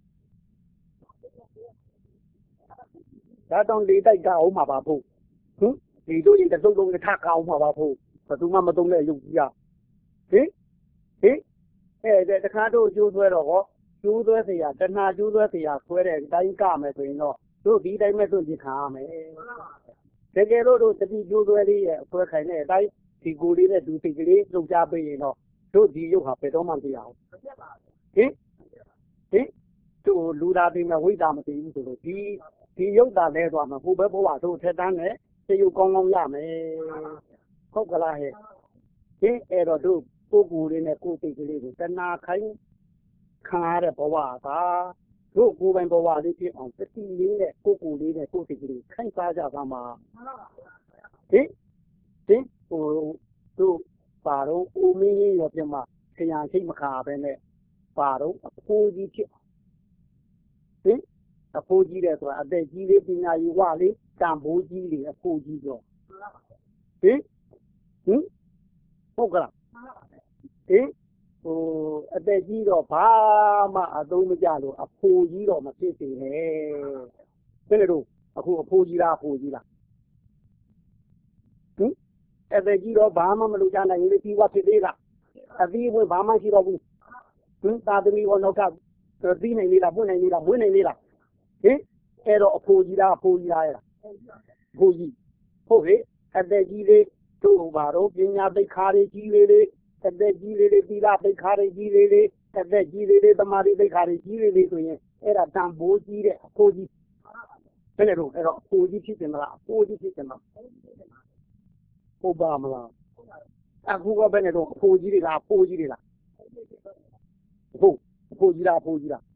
Speaker 1: ဒါတောင်လေတိုက်ကအောင်မှာပါဖို့ဟင်ဒီတို့ရင်တစုံလုံးနဲ့ထကောင်းမှာပါဖို့ဘယ်သူမှမသုံးတဲ့ရုပ်ကြီးอ่ะဟင်ဟင်အဲ့တခါတို့ကျိုးဆွဲတော့ဟောကျိုးဆွဲเสียတဏှာကျိုးဆွဲเสียဆွဲတဲ့အတိုင်းကမယ်ဆိုရင်တော့တို့ဒီတိုင်းမဲ့သွင့်ပြခါရမယ်တကယ်လို့တို့တတိကျိုးဆွဲလေးရဲ့အဆွဲခိုင်တဲ့အတိုင်းဒီကိုလေးနဲ့ဒူစိတ်ကလေးလုံချပေးရင်တော့တို့ဒီရုပ်ဟာဘယ်တော့မှမပြအောင်ဟင်ဟင်တို့လူသားတွေနဲ့ဝိတာမသိဘူးဆိုလို့ဒီဒီရုပ်သားလဲသွားမှာဟိုဘက်ဘဝတို့ထက်တန်းနဲ့စေရုပ်ကောင်းကောင်းရမယ်ဟုတ်ကလားဟဲ့ဟင်အဲ့တော့တို့ကိုယ်ကိုယ်လေးနဲ့ကိုယ်စိတ်ကလေးကိုတဏှာခိုင်းခံရတဲ့ဘဝကတို့ကိုယ်ပိုင်ဘဝလေးဖြစ်အောင်တတိလေးနဲ့ကိုယ်ကိုယ်လေးနဲ့ကိုယ်စိတ်ကလေးခိုင်းစားကြပါမှာဟင်ဟင်ဟိုတို့ပါတော့ဦးမင်းကြီးရောပြမဆရာချိတ်မခါပဲနဲ့ပါတော့အဖိုးကြီးဖြစ်ဟင်အဖိုးကြီးတဲ့ဆိုတာအသက်ကြီးလေးပညာယူဝလေးတန်ဖိုးကြီးလေးအဖိုးကြီးတော့ဟင်ဟင်ဟုတ်ကလားဟင်ဟိုအသက်ကြီးတော့ဘာမှအသုံးမကျလို့အဖိုးကြီးတော့မဖြစ်စေနဲ့ဘယ်လိုတော့အခုအဖိုးကြီးလားအဖိုးကြီးလားဟင်အသက်ကြီးတော့ဘာမှမလုပ်ကြနိုင်ဘူးဒီဝဖြစ်သေးလားအသီးဝင်ဘာမှရှိတော့ဘူးဟင်သာသမီရောနောက်ထပ်သီးနိုင်နေလားပွင့်နိုင်နေလားမွေးနိုင်နေလားဟင်အဲ့တော့အဖိုးကြီးလားအဖိုးကြီးလားအဖိုးကြီးဟုတ်ဟဲ့အသက်ကြီးလေးတို့ဘာတော့ပညာသိက္ခာတွေကြီးလေးလေးအသက်ကြီးလေးလေးသီလသိက္ခာတွေကြီးလေးလေးအသက်ကြီးလေးလေးသမာဓိသိက္ခာတွေကြီးလေးလေးဆိုရင်အဲ့ဒါတန်ဖိုးကြီးတဲ့အဖိုးကြီးဘယ်နဲ့တော့အဲ့တော့အဖိုးကြီးဖြစ်တယ်မလားအဖိုးကြီးဖြစ်တယ်မလားဟုတ်ပါမလားအခုကဘယ်နဲ့တော့အဖိုးကြီးတွေလားအဖိုးကြီးတွေလားဟုတ်အဖိုးကြီးလားအဖိုးကြီးလား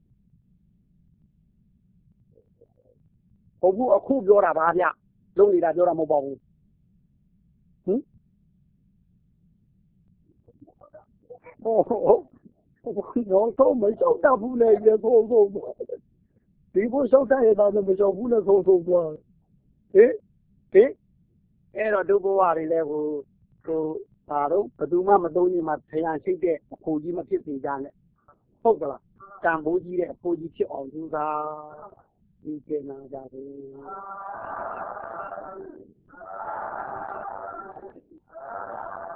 Speaker 1: ဟုတ်ဘူးအခုပြောတာပါဗျလုံးနေတာပြောတာမဟုတ်ပါဘူးဟင်ဟုတ်ဟုတ်တော့တော့မလျှောက်တတ်ဘူးလေရေသုံးသုံးဒီဘုလျှောက်တတ်ရတာမလျှောက်ဘူးလေသုံးသုံးသွားဟင်ဟင်အဲ့တော့ဒုဘဝတွေလည်းဟိုဟိုဒါတော့ဘယ်သူမှမသုံးရင်မှဆရာရှိတဲ့အဖိုးကြီးမဖြစ်စေကြနဲ့ဟုတ်ကလားတန်ဖိုးကြီးတဲ့အဖိုးကြီးဖြစ်အောင်ကြိုးစားဒီကျင်နာကြတယ်